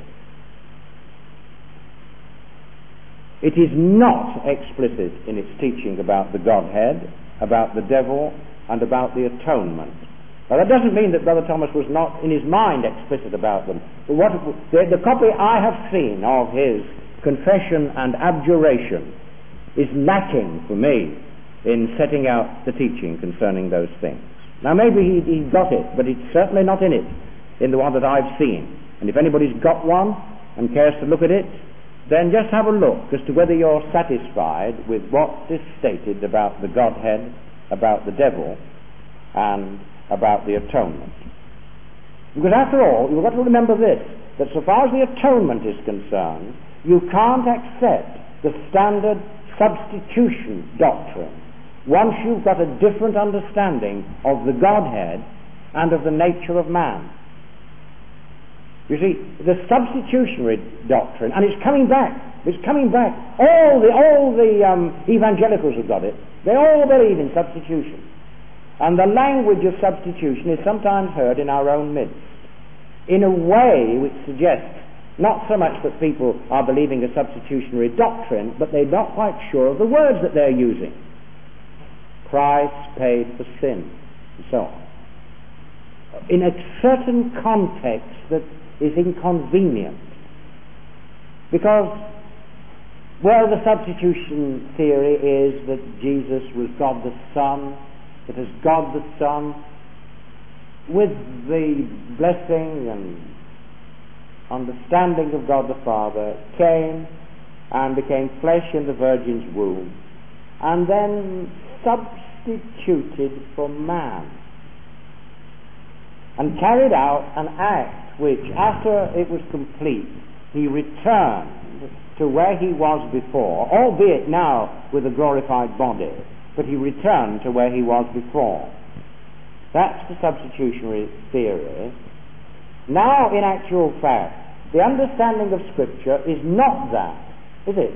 It is not explicit in its teaching about the Godhead, about the devil, and about the atonement. Now, that doesn't mean that Brother Thomas was not in his mind explicit about them. But what, the, the copy I have seen of his confession and abjuration is lacking for me in setting out the teaching concerning those things. Now, maybe he, he got it, but it's certainly not in it, in the one that I've seen. And if anybody's got one and cares to look at it, then just have a look as to whether you're satisfied with what is stated about the Godhead, about the devil, and about the atonement. Because after all, you've got to remember this, that so far as the atonement is concerned, you can't accept the standard substitution doctrine once you've got a different understanding of the Godhead and of the nature of man. You see, the substitutionary doctrine, and it's coming back, it's coming back. All the, all the um, evangelicals have got it. They all believe in substitution. And the language of substitution is sometimes heard in our own midst in a way which suggests not so much that people are believing a substitutionary doctrine, but they're not quite sure of the words that they're using. Christ paid for sin, and so on. In a certain context that is inconvenient. Because, well, the substitution theory is that Jesus was God the Son, that as God the Son, with the blessing and understanding of God the Father, came and became flesh in the Virgin's womb, and then substituted for man, and carried out an act which, after it was complete, he returned to where he was before, albeit now with a glorified body, but he returned to where he was before. That's the substitutionary theory. Now, in actual fact, the understanding of Scripture is not that, is it?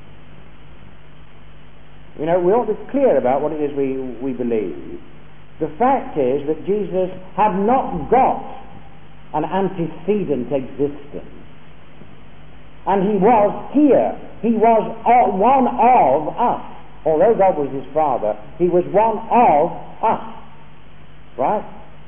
You know, we ought to be clear about what it is we, we believe. The fact is that Jesus had not got an antecedent existence. And he was here. He was one of us. Although God was his Father, he was one of us. Right?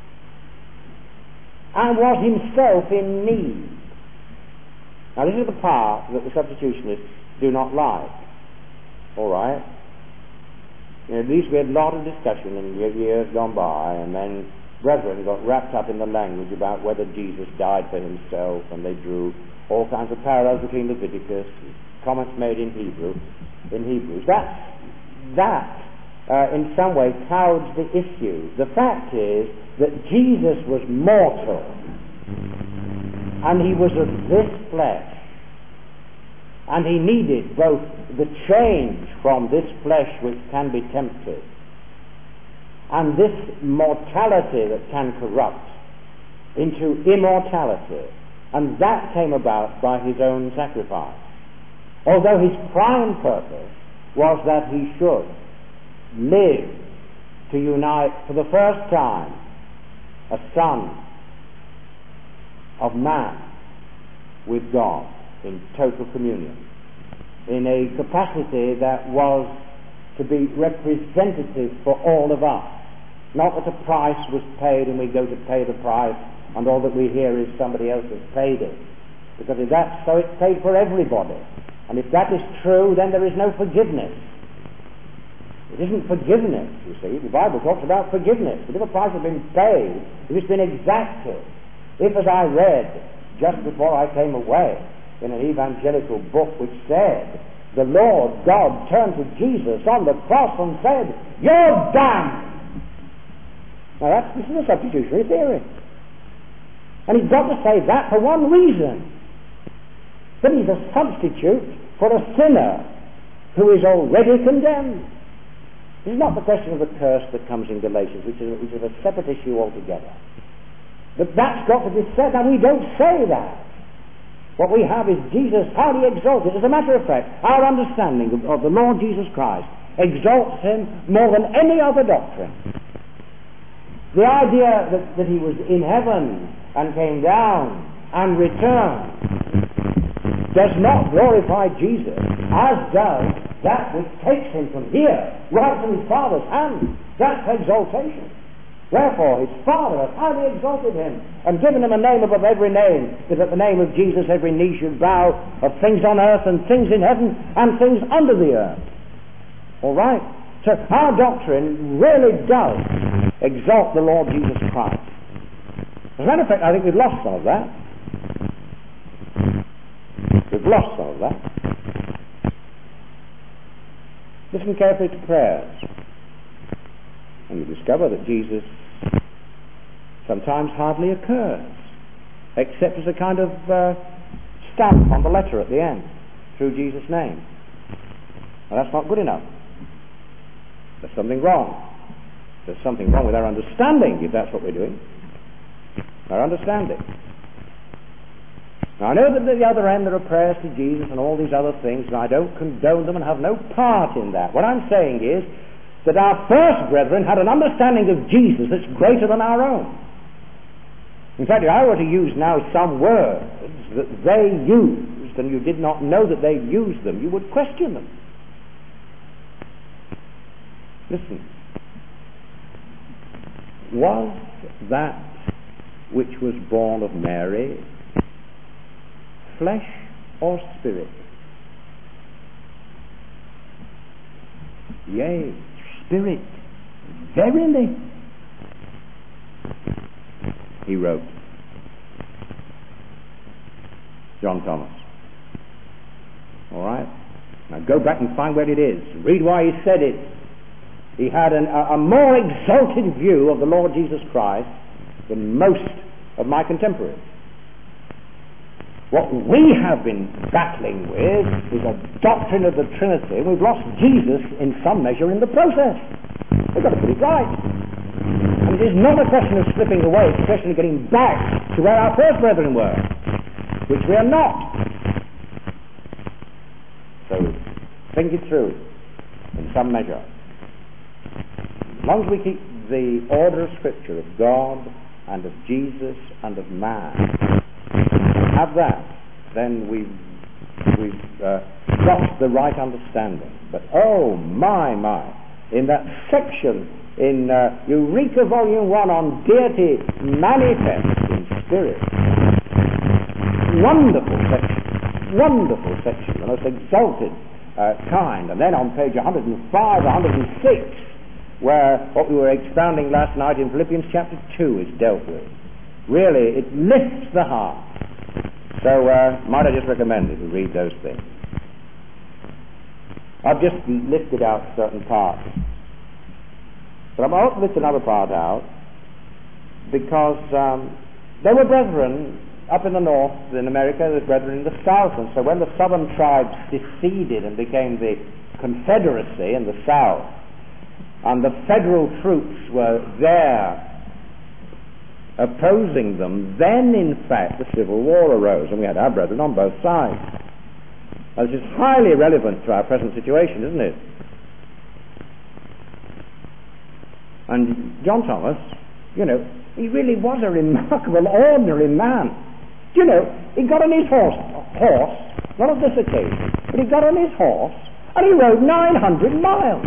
And was himself in need. Now, this is the part that the substitutionists do not like. All right? You know, at least we had a lot of discussion in years gone by, and then brethren got wrapped up in the language about whether Jesus died for himself, and they drew all kinds of parallels between Leviticus, comments made in Hebrew, in Hebrews. That, that uh, in some way clouds the issue. The fact is that Jesus was mortal, and he was of this flesh, and he needed both the change from this flesh which can be tempted and this mortality that can corrupt into immortality, and that came about by his own sacrifice. Although his prime purpose was that he should live to unite for the first time a son of man with God in total communion, in a capacity that was to be representative for all of us. Not that a price was paid and we go to pay the price and all that we hear is somebody else has paid it. Because if that's so, it's paid for everybody. And if that is true, then there is no forgiveness. It isn't forgiveness, you see. The Bible talks about forgiveness. But if a price has been paid, if it's been exacted, if, as I read just before I came away in an evangelical book which said, the Lord God turned to Jesus on the cross and said, "You're damned." Now that's, this is a substitutionary theory. And he's got to say that for one reason. That he's a substitute for a sinner who is already condemned. This is not the question of the curse that comes in Galatians, which is, which is a separate issue altogether. But that's got to be said. Now we don't say that. What we have is Jesus highly exalted. As a matter of fact, our understanding of, of the Lord Jesus Christ exalts him more than any other doctrine. The idea that, that he was in heaven and came down and returned does not glorify Jesus, as does that which takes him from here right to his Father's hand. That's exaltation. Wherefore his Father hath highly exalted him and given him a name above every name, that at the name of Jesus every knee should bow, of things on earth and things in heaven and things under the earth. All right? So our doctrine really does exalt the Lord Jesus Christ. As a matter of fact, I think we've lost some of that. We've lost some of that. Listen carefully to prayers, and you discover that Jesus sometimes hardly occurs, except as a kind of uh, stamp on the letter at the end, through Jesus' name. Well, that's not good enough. There's something wrong. There's something wrong with our understanding, if that's what we're doing. Our understanding. Now, I know that at the other end there are prayers to Jesus and all these other things, and I don't condone them and have no part in that. What I'm saying is that our first brethren had an understanding of Jesus that's greater than our own. In fact, if I were to use now some words that they used and you did not know that they used them, you would question them. Listen. Was that which was born of Mary flesh or spirit? Yea, spirit, verily, he wrote. John Thomas. All right? Now go back and find where it is. Read why he said it. He had an, a, a more exalted view of the Lord Jesus Christ than most of my contemporaries. What we have been battling with is a doctrine of the Trinity, and we've lost Jesus in some measure in the process. We've got to put it right. And it is not a question of slipping away, it's a question of getting back to where our first brethren were, which we are not. So, think it through in some measure. As long as we keep the order of Scripture of God and of Jesus and of man, have that, then we've, we've uh, got the right understanding. But oh my, my, in that section in uh, Eureka Volume one on Deity Manifest in Spirit, wonderful section, wonderful section, the most exalted uh, kind. And then on page one hundred five, one hundred six, where what we were expounding last night in Philippians chapter two is dealt with. Really, it lifts the heart. So, uh, might I just recommend that you read those things. I've just lifted out certain parts. But I'm also lift another part out because um, there were brethren up in the north, in America, there were brethren in the south, and so when the southern tribes seceded and became the Confederacy in the south, and the federal troops were there opposing them, then in fact the Civil War arose, and we had our brethren on both sides. Now, this is highly relevant to our present situation, isn't it? And John Thomas, you know, he really was a remarkable, ordinary man. You know, he got on his horse, horse, not on this occasion, but he got on his horse and he rode nine hundred miles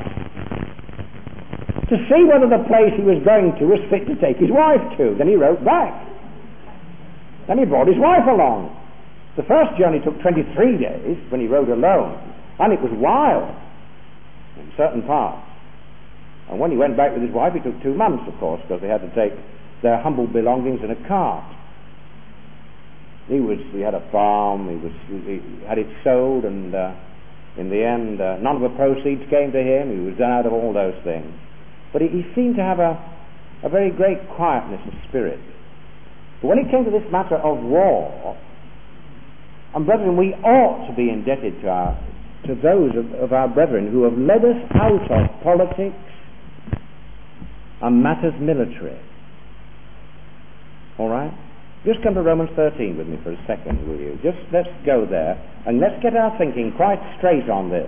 to see whether the place he was going to was fit to take his wife to. Then he rode back. Then he brought his wife along. The first journey took twenty-three days when he rode alone, and it was wild in certain parts. And when he went back with his wife, it took two months, of course, because they had to take their humble belongings in a cart. He was, he had a farm, he was, he had it sold, and uh, in the end, uh, none of the proceeds came to him. He was done out of all those things. But he, he seemed to have a, a very great quietness of spirit. But when it came to this matter of war, and brethren, we ought to be indebted to our, to those of, of our brethren who have led us out of politics and matters military. All right? Just come to Romans thirteen with me for a second, will you? Just let's go there, and let's get our thinking quite straight on this.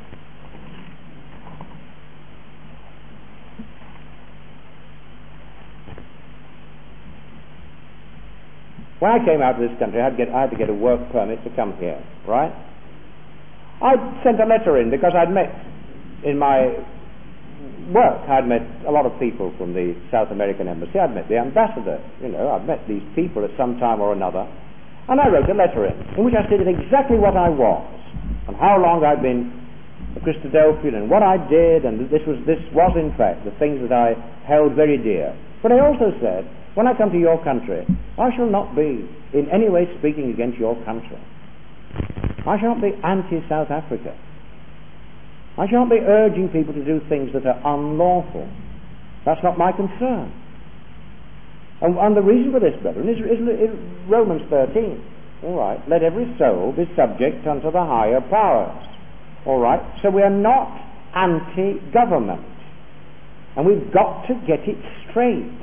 When I came out of this country, I had, get, I had to get a work permit to come here, right? I sent a letter in because I'd met, in my work, I'd met a lot of people from the South American Embassy. I'd met the ambassador, you know, I'd met these people at some time or another. And I wrote a letter in, in which I stated exactly what I was, and how long I'd been a Christadelphian, and what I did, and this was, this was in fact the things that I held very dear. But I also said, when I come to your country, I shall not be in any way speaking against your country. I shall not be anti-South Africa. I shall not be urging people to do things that are unlawful. That's not my concern. And, and the reason for this, brethren, is, is, is Romans thirteen. All right, let every soul be subject unto the higher powers. All right, so we are not anti-government. And we've got to get it straight.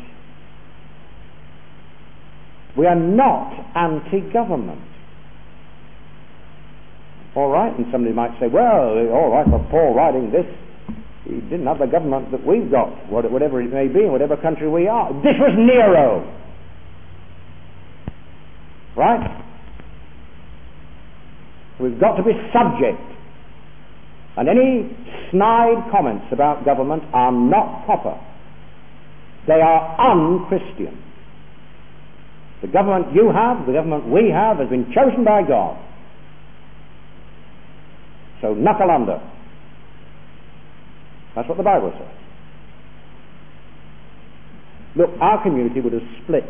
We are not anti-government. All right, and somebody might say, well, all right, but Paul writing this, he didn't have the government that we've got, whatever it may be, in whatever country we are. This was Nero. Right? We've got to be subject. And any snide comments about government are not proper. They are un-Christian. The government you have, the government we have, has been chosen by God. So knuckle under. That's what the Bible says. Look, our community would have split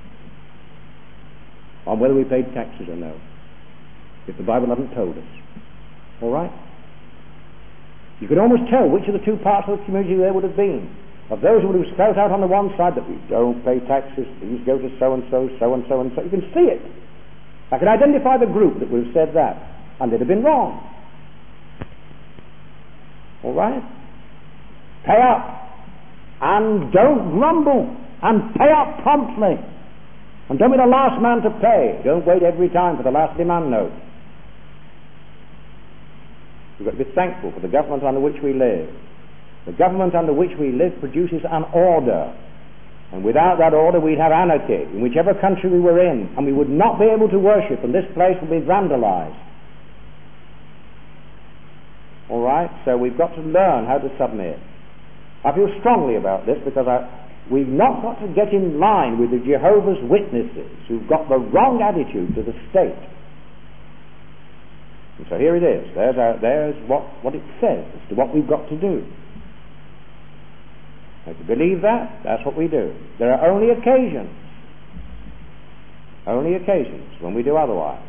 on whether we paid taxes or no if the Bible hadn't told us. All right? You could almost tell which of the two parts of the community there would have been. Of those who would have spelled out on the one side that we don't pay taxes, these go to so-and-so, so-and-so, and so. You can see it. I can identify the group that would have said that, and they'd have been wrong. All right? Pay up. And don't grumble. And pay up promptly. And don't be the last man to pay. Don't wait every time for the last demand note. We've got to be thankful for the government under which we live. The government under which we live produces an order. And without that order we'd have anarchy in whichever country we were in. And we would not be able to worship, and this place would be vandalized. All right, so we've got to learn how to submit. I feel strongly about this because I, we've not got to get in line with the Jehovah's Witnesses who've got the wrong attitude to the state. And so here it is. There's, our, there's what, what it says as to what we've got to do. If you believe that, that's what we do. There are only occasions, only occasions when we do otherwise.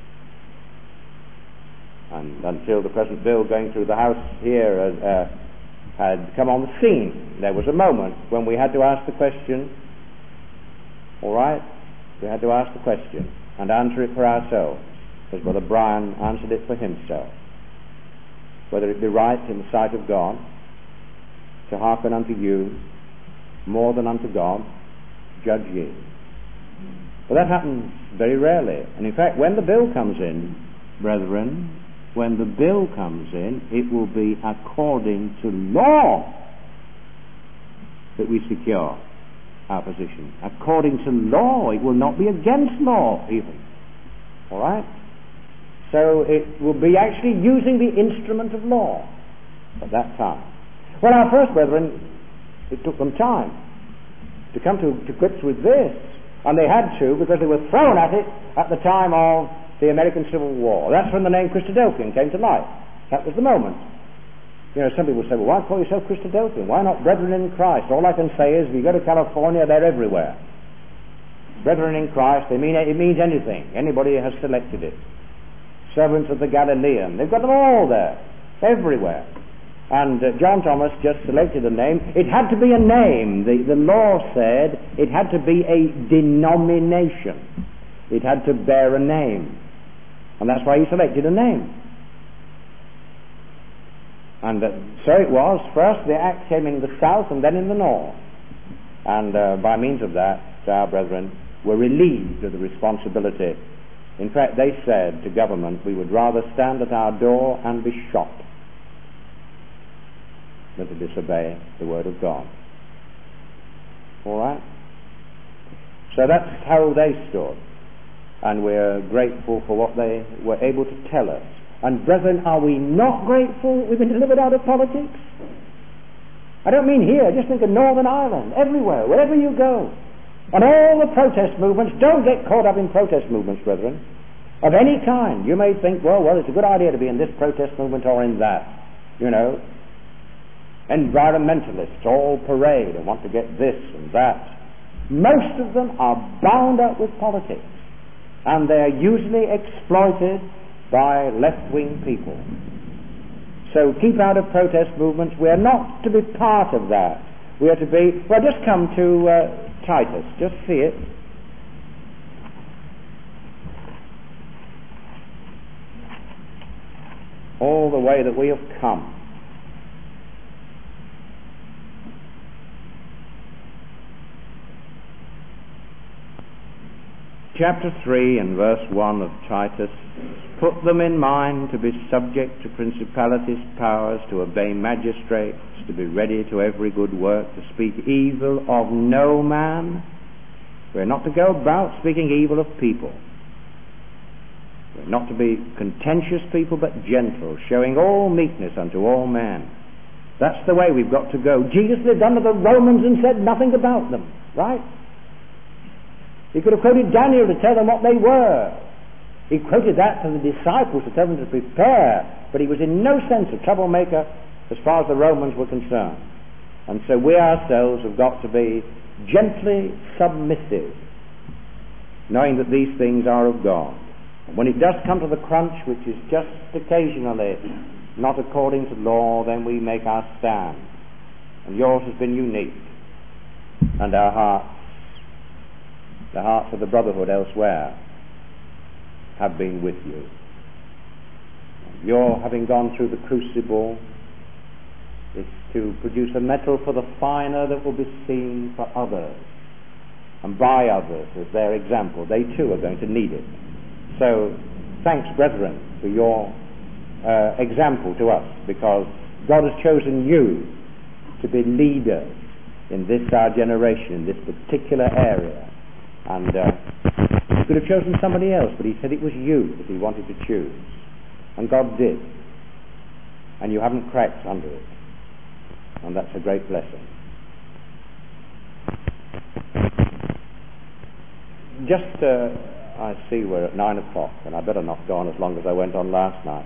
And until the present bill going through the House here uh, uh, had come on the scene, there was a moment when we had to ask the question, all right, we had to ask the question and answer it for ourselves, as Brother Brian answered it for himself. Whether it be right in the sight of God to hearken unto you more than unto God, judge ye. But that happens very rarely. And in fact, when the bill comes in, brethren, when the bill comes in, it will be according to law that we secure our position. According to law. It will not be against law even. All right? So it will be actually using the instrument of law at that time. Well, our first brethren, it took them time to come to, to grips with this. And they had to because they were thrown at it at the time of the American Civil War. That's when the name Christadelphian came to light. That was the moment. You know, some people say, well, why call yourself Christadelphian? Why not Brethren in Christ? All I can say is, if you go to California, they're everywhere. Brethren in Christ, they mean, it means anything. Anybody has selected it. Servants of the Galilean, they've got them all there, everywhere. And uh, John Thomas just selected a name. It had to be a name. The, the law said it had to be a denomination. It had to bear a name. And that's why he selected a name. And uh, so it was. First the act came in the south and then in the north. And uh, by means of that, our brethren were relieved of the responsibility. In fact, they said to government, we would rather stand at our door and be shot than to disobey the word of God. All right? So that's how they stood. And we're grateful for what they were able to tell us. And brethren, are we not grateful that we've been delivered out of politics? I don't mean here, just think of Northern Ireland, everywhere, wherever you go. And all the protest movements, don't get caught up in protest movements, brethren, of any kind. You may think, well, well, it's a good idea to be in this protest movement or in that. You know, environmentalists all parade and want to get this and that. Most of them are bound up with politics, and they're usually exploited by left-wing people. So keep out of protest movements. We are not to be part of that. We are to be, well, just come to uh, Titus, just see it. All the way that we have come. Chapter three and verse one of Titus, put them in mind to be subject to principalities, powers, to obey magistrates, to be ready to every good work, to speak evil of no man. We're not to go about speaking evil of people. We're not to be contentious people, but gentle, showing all meekness unto all men. That's the way we've got to go. Jesus lived under the Romans and said nothing about them, right? He could have quoted Daniel to tell them what they were. He quoted that to the disciples to tell them to prepare, but he was in no sense a troublemaker as far as the Romans were concerned. And so we ourselves have got to be gently submissive, knowing that these things are of God. And when it does come to the crunch, which is just occasionally not according to law, then we make our stand. And yours has been unique. And our hearts, the hearts of the brotherhood elsewhere, have been with you. Your having gone through the crucible is to produce a metal for the finer that will be seen for others and by others as their example. They too are going to need it. So thanks, brethren, for your uh, example to us, because God has chosen you to be leaders in this our generation, in this particular area. And uh, he could have chosen somebody else, but he said it was you that he wanted to choose. And God did. And you haven't cracked under it. And that's a great blessing. Just, uh, I see we're at nine o'clock, and I better not go on as long as I went on last night.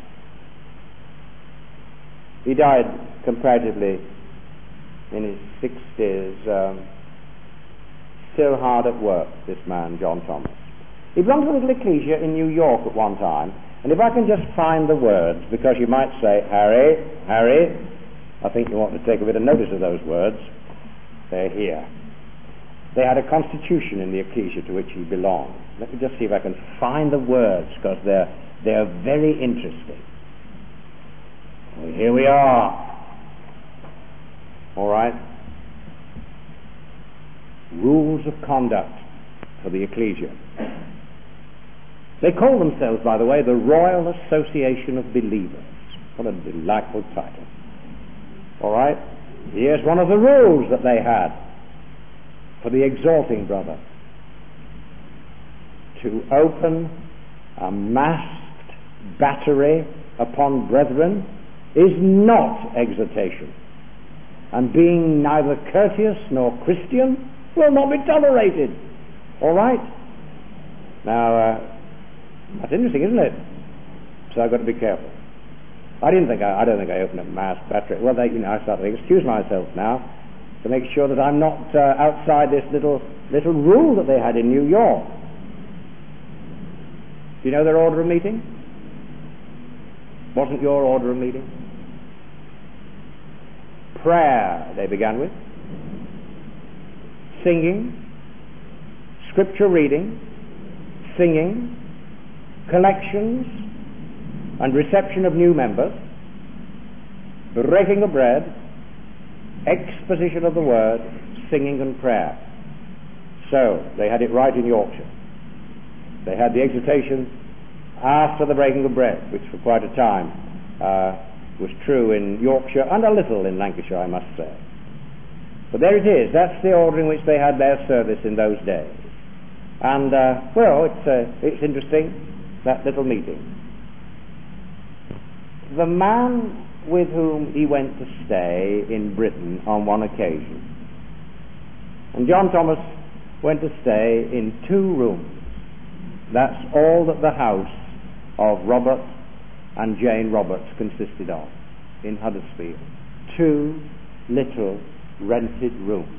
He died comparatively in his sixties, um, still hard at work, this man, John Thomas. He belonged to a little ecclesia in New York at one time, and if I can just find the words, because you might say, Harry, Harry, I think you want to take a bit of notice of those words. They're here. They had a constitution in the ecclesia to which he belonged. Let me just see if I can find the words, because they're, they're very interesting. Well, here we are. All right. Rules of conduct for the ecclesia. They call themselves, by the way, the Royal Association of Believers. What a delightful title. All right. Here's one of the rules that they had for the exhorting brother: to open a masked battery upon brethren is not exhortation, and being neither courteous nor Christian will not be tolerated. All right? Now, uh, that's interesting, isn't it? So I've got to be careful. I didn't think I, I don't think I opened up Mass Patrick. Well, they, you know, I started to excuse myself now to make sure that I'm not uh, outside this little little rule that they had in New York. Do you know their order of meeting? Wasn't your order of meeting? Prayer, they began with. Singing, scripture reading, singing, collections, and reception of new members, breaking of bread, exposition of the word, singing and prayer. So, they had it right in Yorkshire. They had the exhortation after the breaking of bread, which for quite a time uh, was true in Yorkshire and a little in Lancashire, I must say. But there it is. That's the order in which they had their service in those days. And, uh, well, it's, uh, it's interesting, that little meeting. The man with whom he went to stay in Britain on one occasion, and John Thomas went to stay in two rooms. That's all that the house of Robert and Jane Roberts consisted of in Huddersfield. Two little rented rooms.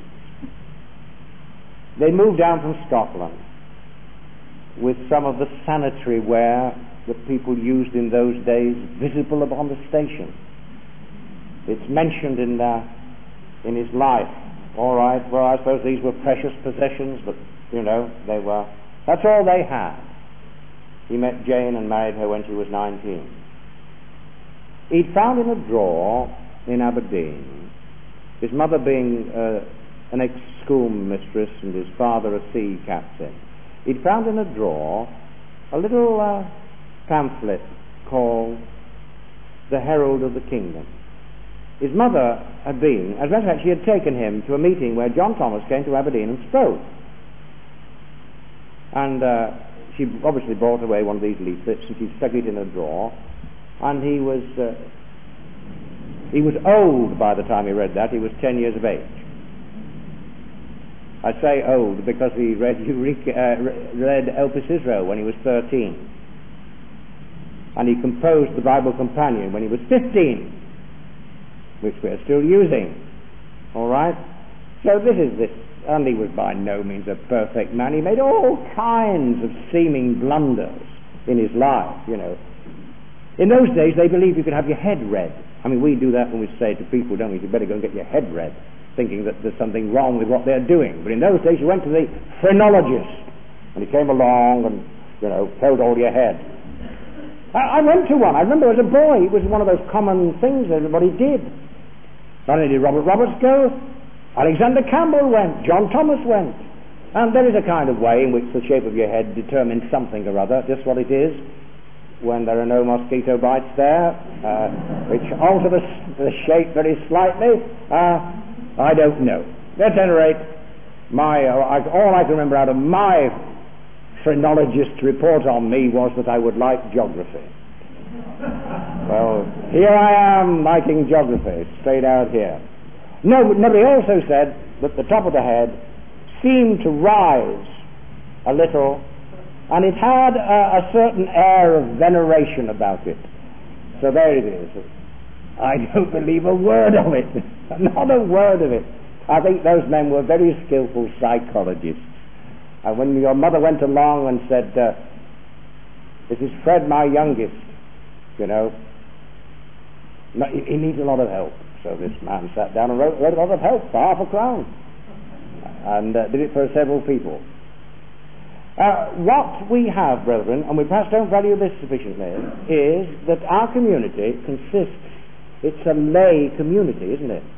They moved down from Scotland with some of the sanitary ware that people used in those days visible upon the station. It's mentioned in uh, in his life. All right, well, I suppose these were precious possessions, but, you know, they were, that's all they had. He met Jane and married her when she was nineteen. He'd found in a drawer in Aberdeen, his mother being uh, an ex-schoolmistress and his father a sea captain, he'd found in a drawer a little uh, pamphlet called The Herald of the Kingdom. His mother had been, as a matter of fact, she had taken him to a meeting where John Thomas came to Aberdeen and spoke. And uh, she obviously brought away one of these leaflets and she stuck it in a drawer. And he was uh, he was old by the time he read that. He was ten years of age. I say old because he read Eureka, uh, read Elpis Israel when he was thirteen. And he composed the Bible Companion when he was fifteen, which we're still using. All right? So this is this. And he was by no means a perfect man. He made all kinds of seeming blunders in his life, you know. In those days, they believed you could have your head read. I mean, we do that when we say to people, don't we, you better go and get your head read, thinking that there's something wrong with what they're doing. But in those days, you went to the phrenologist, and he came along and, you know, held all your head. I, I went to one. I remember as a boy, it was one of those common things everybody did. Not only did Robert Roberts go, Alexander Campbell went, John Thomas went. And there is a kind of way in which the shape of your head determines something or other, just what it is, when there are no mosquito bites there, uh, which alter the, the shape very slightly. Uh, I don't know. At any rate, my, uh, I, all I can remember out of my phrenologist's report on me was that I would like geography. Well, here I am liking geography, straight out here. No, but nobody also said that the top of the head seemed to rise a little, and it had a, a certain air of veneration about it. So there it is. I don't believe a word of it. Not a word of it. I think those men were very skillful psychologists. And when your mother went along and said, uh, this is Fred, my youngest, you know, no, he, he needs a lot of help. So this man sat down and wrote, wrote a lot of help for half a crown. And uh, did it for several people. Uh, what we have, brethren, and we perhaps don't value this sufficiently, is that our community consists, it's a lay community, isn't it?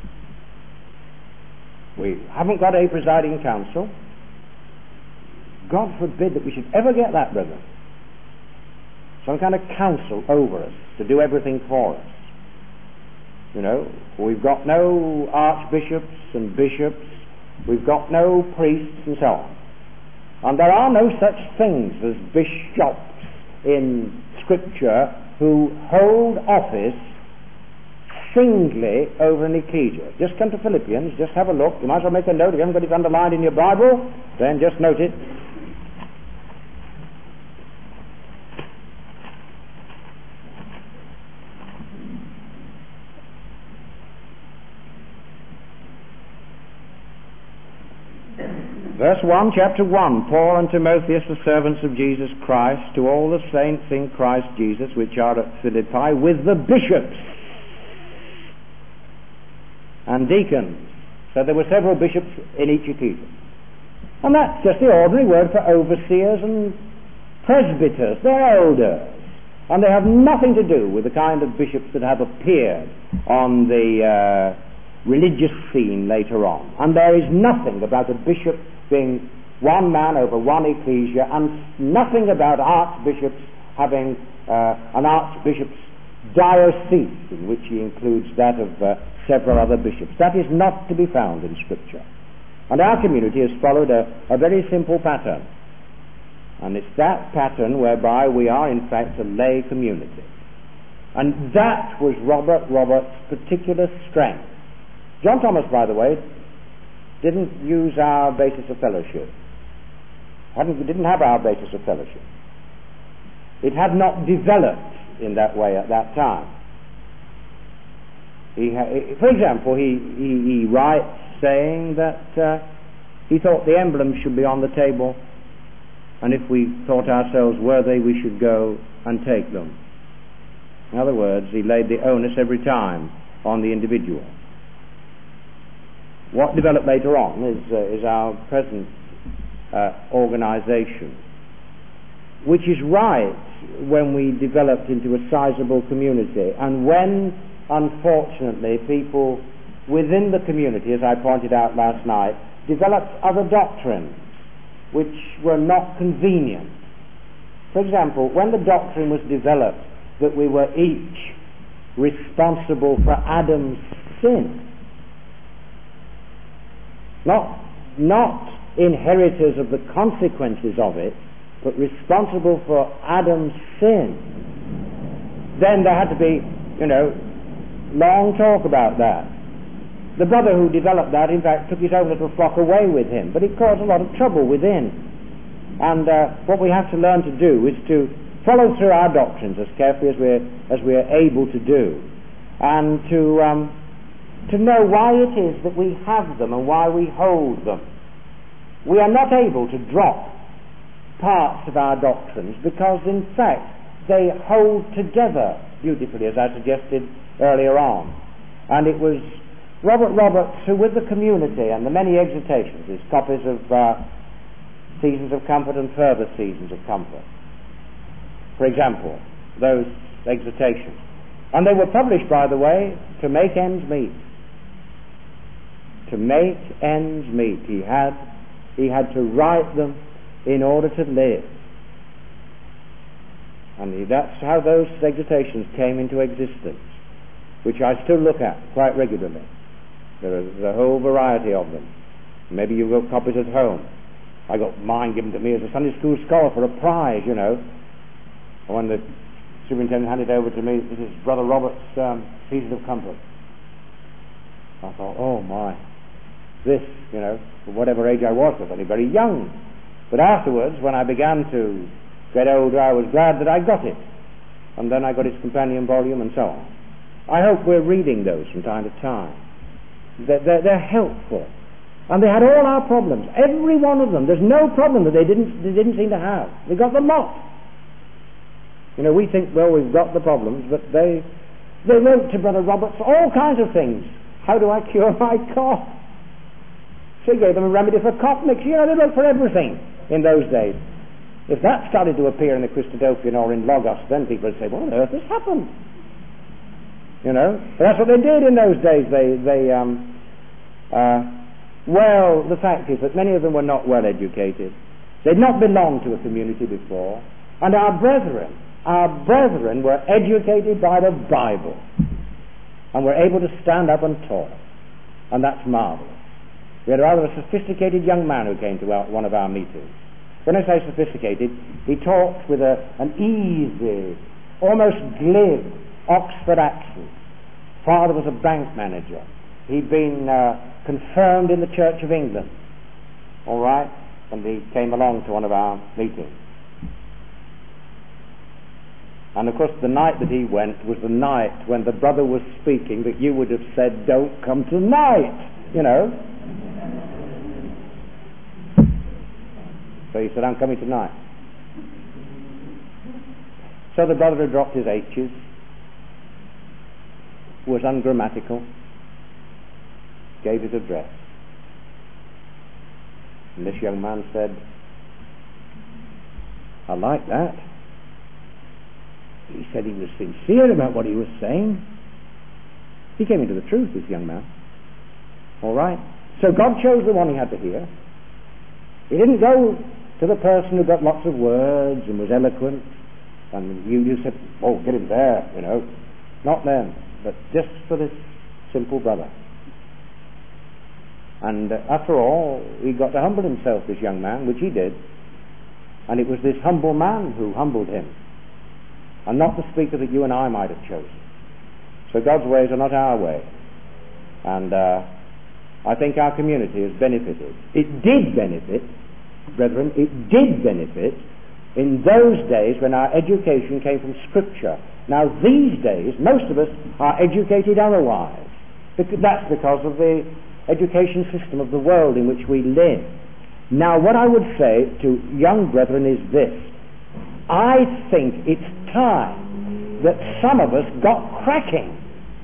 We haven't got a presiding council. God forbid that we should ever get that, brethren. Some kind of council over us to do everything for us. You know, we've got no archbishops and bishops, we've got no priests and so on. And there are no such things as bishops in Scripture who hold office singly over an ecclesia. Just come to Philippians, just have a look. You might as well make a note. If you haven't got it underlined in your Bible, then just note it. Verse one, chapter one, Paul and Timotheus, the servants of Jesus Christ, to all the saints in Christ Jesus, which are at Philippi, with the bishops and deacons. So there were several bishops in each ecclesia. And that's just the ordinary word for overseers and presbyters. They're elders. And they have nothing to do with the kind of bishops that have appeared on the uh, religious scene later on. And there is nothing about a bishop being one man over one ecclesia, and nothing about archbishops having uh, an archbishop's diocese, in which he includes that of uh, several other bishops. That is not to be found in Scripture. And our community has followed a, a very simple pattern. And it's that pattern whereby we are, in fact, a lay community. And that was Robert Roberts' particular strength. John Thomas, by the way, didn't use our basis of fellowship. Hadn't, didn't have our basis of fellowship. It had not developed in that way at that time. He ha- for example, he, he, he writes saying that uh, he thought the emblems should be on the table, and if we thought ourselves worthy, we should go and take them. In other words, he laid the onus every time on the individual. What developed later on is, uh, is our present uh, organization, which is right when we developed into a sizable community, and when, unfortunately, people within the community, as I pointed out last night, developed other doctrines which were not convenient. For example, when the doctrine was developed that we were each responsible for Adam's sin, not, not inheritors of the consequences of it, but responsible for Adam's sin, then there had to be, you know, long talk about that. The brother who developed that, in fact, took his own little flock away with him, but it caused a lot of trouble within. And uh, what we have to learn to do is to follow through our doctrines as carefully as we're, as we're able to do, and to, um, to know why it is that we have them and why we hold them. We are not able to drop parts of our doctrines because, in fact, they hold together beautifully, as I suggested earlier on. And it was Robert Roberts who, with the community and the many exhortations, his copies of uh, Seasons of Comfort and Further Seasons of Comfort, for example, those exhortations. And they were published, by the way, to make ends meet. To make ends meet. He had, he had to write them in order to live. And that's how those exhortations came into existence, which I still look at quite regularly. There is a whole variety of them. Maybe you've got copies at home. I got mine given to me as a Sunday school scholar for a prize, you know. When the superintendent handed over to me, this is Brother Robert's um, Season of Comfort. I thought, oh my, this, you know, for whatever age I was, I was only very young. But afterwards, when I began to get older, I was glad that I got it. And then I got its companion volume and so on. I hope we're reading those from time to time. They're, they're, they're helpful. And they had all our problems. Every one of them. There's no problem that they didn't, they didn't seem to have. They got the lot. You know, we think, well, we've got the problems, but they, they wrote to Brother Roberts all kinds of things. How do I cure my cough? She gave them a remedy for cough mix. You know, they wrote for everything in those days. If that started to appear in the Christadelphian or in Logos, then people would say, what on earth has happened? You know, but that's what they did in those days. They, they, um, uh, well, the fact is that many of them were not well educated. They'd not belonged to a community before. And our brethren, our brethren were educated by the Bible and were able to stand up and talk. And that's marvelous. We had a rather a sophisticated young man who came to our, one of our meetings. When I say sophisticated, he talked with a, an easy, almost glib Oxford accent. Father was a bank manager. He'd been uh, confirmed in the Church of England. All right? And he came along to one of our meetings. And of course the night that he went was the night when the brother was speaking that you would have said, don't come tonight, you know. So he said, I'm coming tonight. So the brother had dropped his H's, was ungrammatical, gave his address. And this young man said, I like that. He said he was sincere about what he was saying. He came into the truth, this young man. All right. So God chose the one he had to hear. He didn't go to the person who got lots of words and was eloquent, and you just said, oh, get him there, you know. Not them, but just for this simple brother. And uh, after all, he got to humble himself, this young man, which he did. And it was this humble man who humbled him, and not the speaker that you and I might have chosen. So God's ways are not our way. And uh, I think our community has benefited. It did benefit, brethren, it did benefit in those days when our education came from Scripture. Now these days, most of us are educated otherwise. That's because of the education system of the world in which we live. Now what I would say to young brethren is this. I think it's time that some of us got cracking.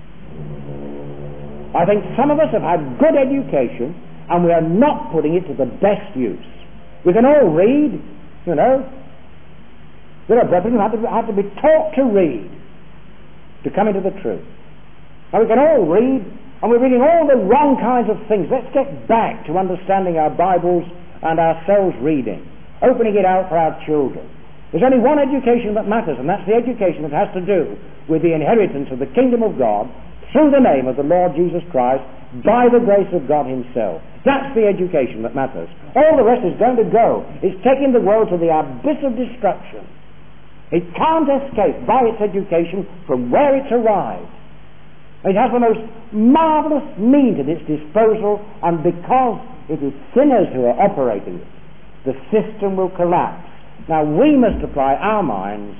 I think some of us have had good education and we are not putting it to the best use. We can all read, you know. There are brethren who had to, had to be taught to read to come into the truth. And we can all read, and we're reading all the wrong kinds of things. Let's get back to understanding our Bibles and ourselves reading, opening it out for our children. There's only one education that matters, and that's the education that has to do with the inheritance of the kingdom of God through the name of the Lord Jesus Christ by the grace of God himself. That's the education that matters. All the rest is going to go. It's taking the world to the abyss of destruction. It can't escape by its education from where it's arrived. It has the most marvelous means at its disposal, and because it is sinners who are operating it, the system will collapse. Now we must apply our minds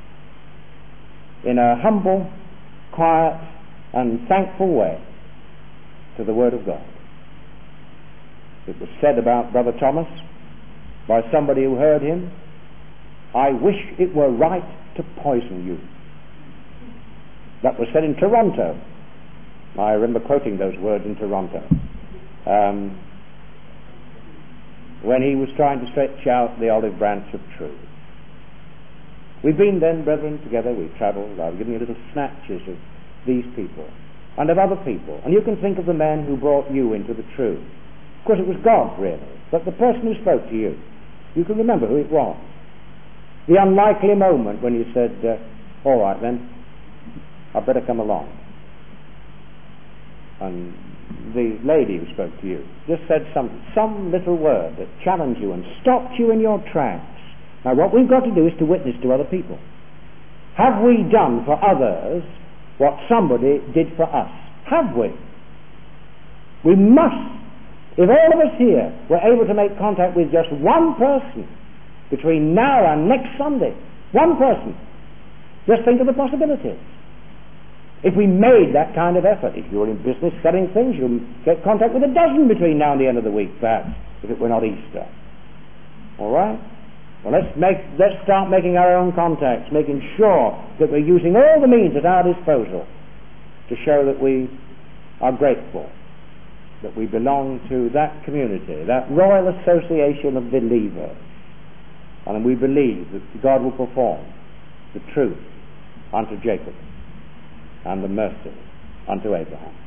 in a humble, quiet, and thankful way to the Word of God. It was said about Brother Thomas by somebody who heard him, I wish it were right to poison you. That was said in Toronto. I remember quoting those words in Toronto. Um, when he was trying to stretch out the olive branch of truth. We've been then, brethren, together, we've travelled, I've given you little snatches of these people and of other people, and you can think of the men who brought you into the truth. Of course it was God, really, but the person who spoke to you, you can remember who it was. The unlikely moment when you said, uh, all right then, I'd better come along. And the lady who spoke to you just said some, some little word that challenged you and stopped you in your tracks. Now what we've got to do is to witness to other people. Have we done for others what somebody did for us? Have we? We must. If all of us here were able to make contact with just one person between now and next Sunday, one person, just think of the possibilities. If we made that kind of effort, if you're in business selling things, you'll get contact with a dozen between now and the end of the week, perhaps, if it were not Easter. All right? Well, let's make, let's start making our own contacts, making sure that we're using all the means at our disposal to show that we are grateful, that we belong to that community, that royal association of believers, and we believe that God will perform the truth unto Jacob and the mercy unto Abraham.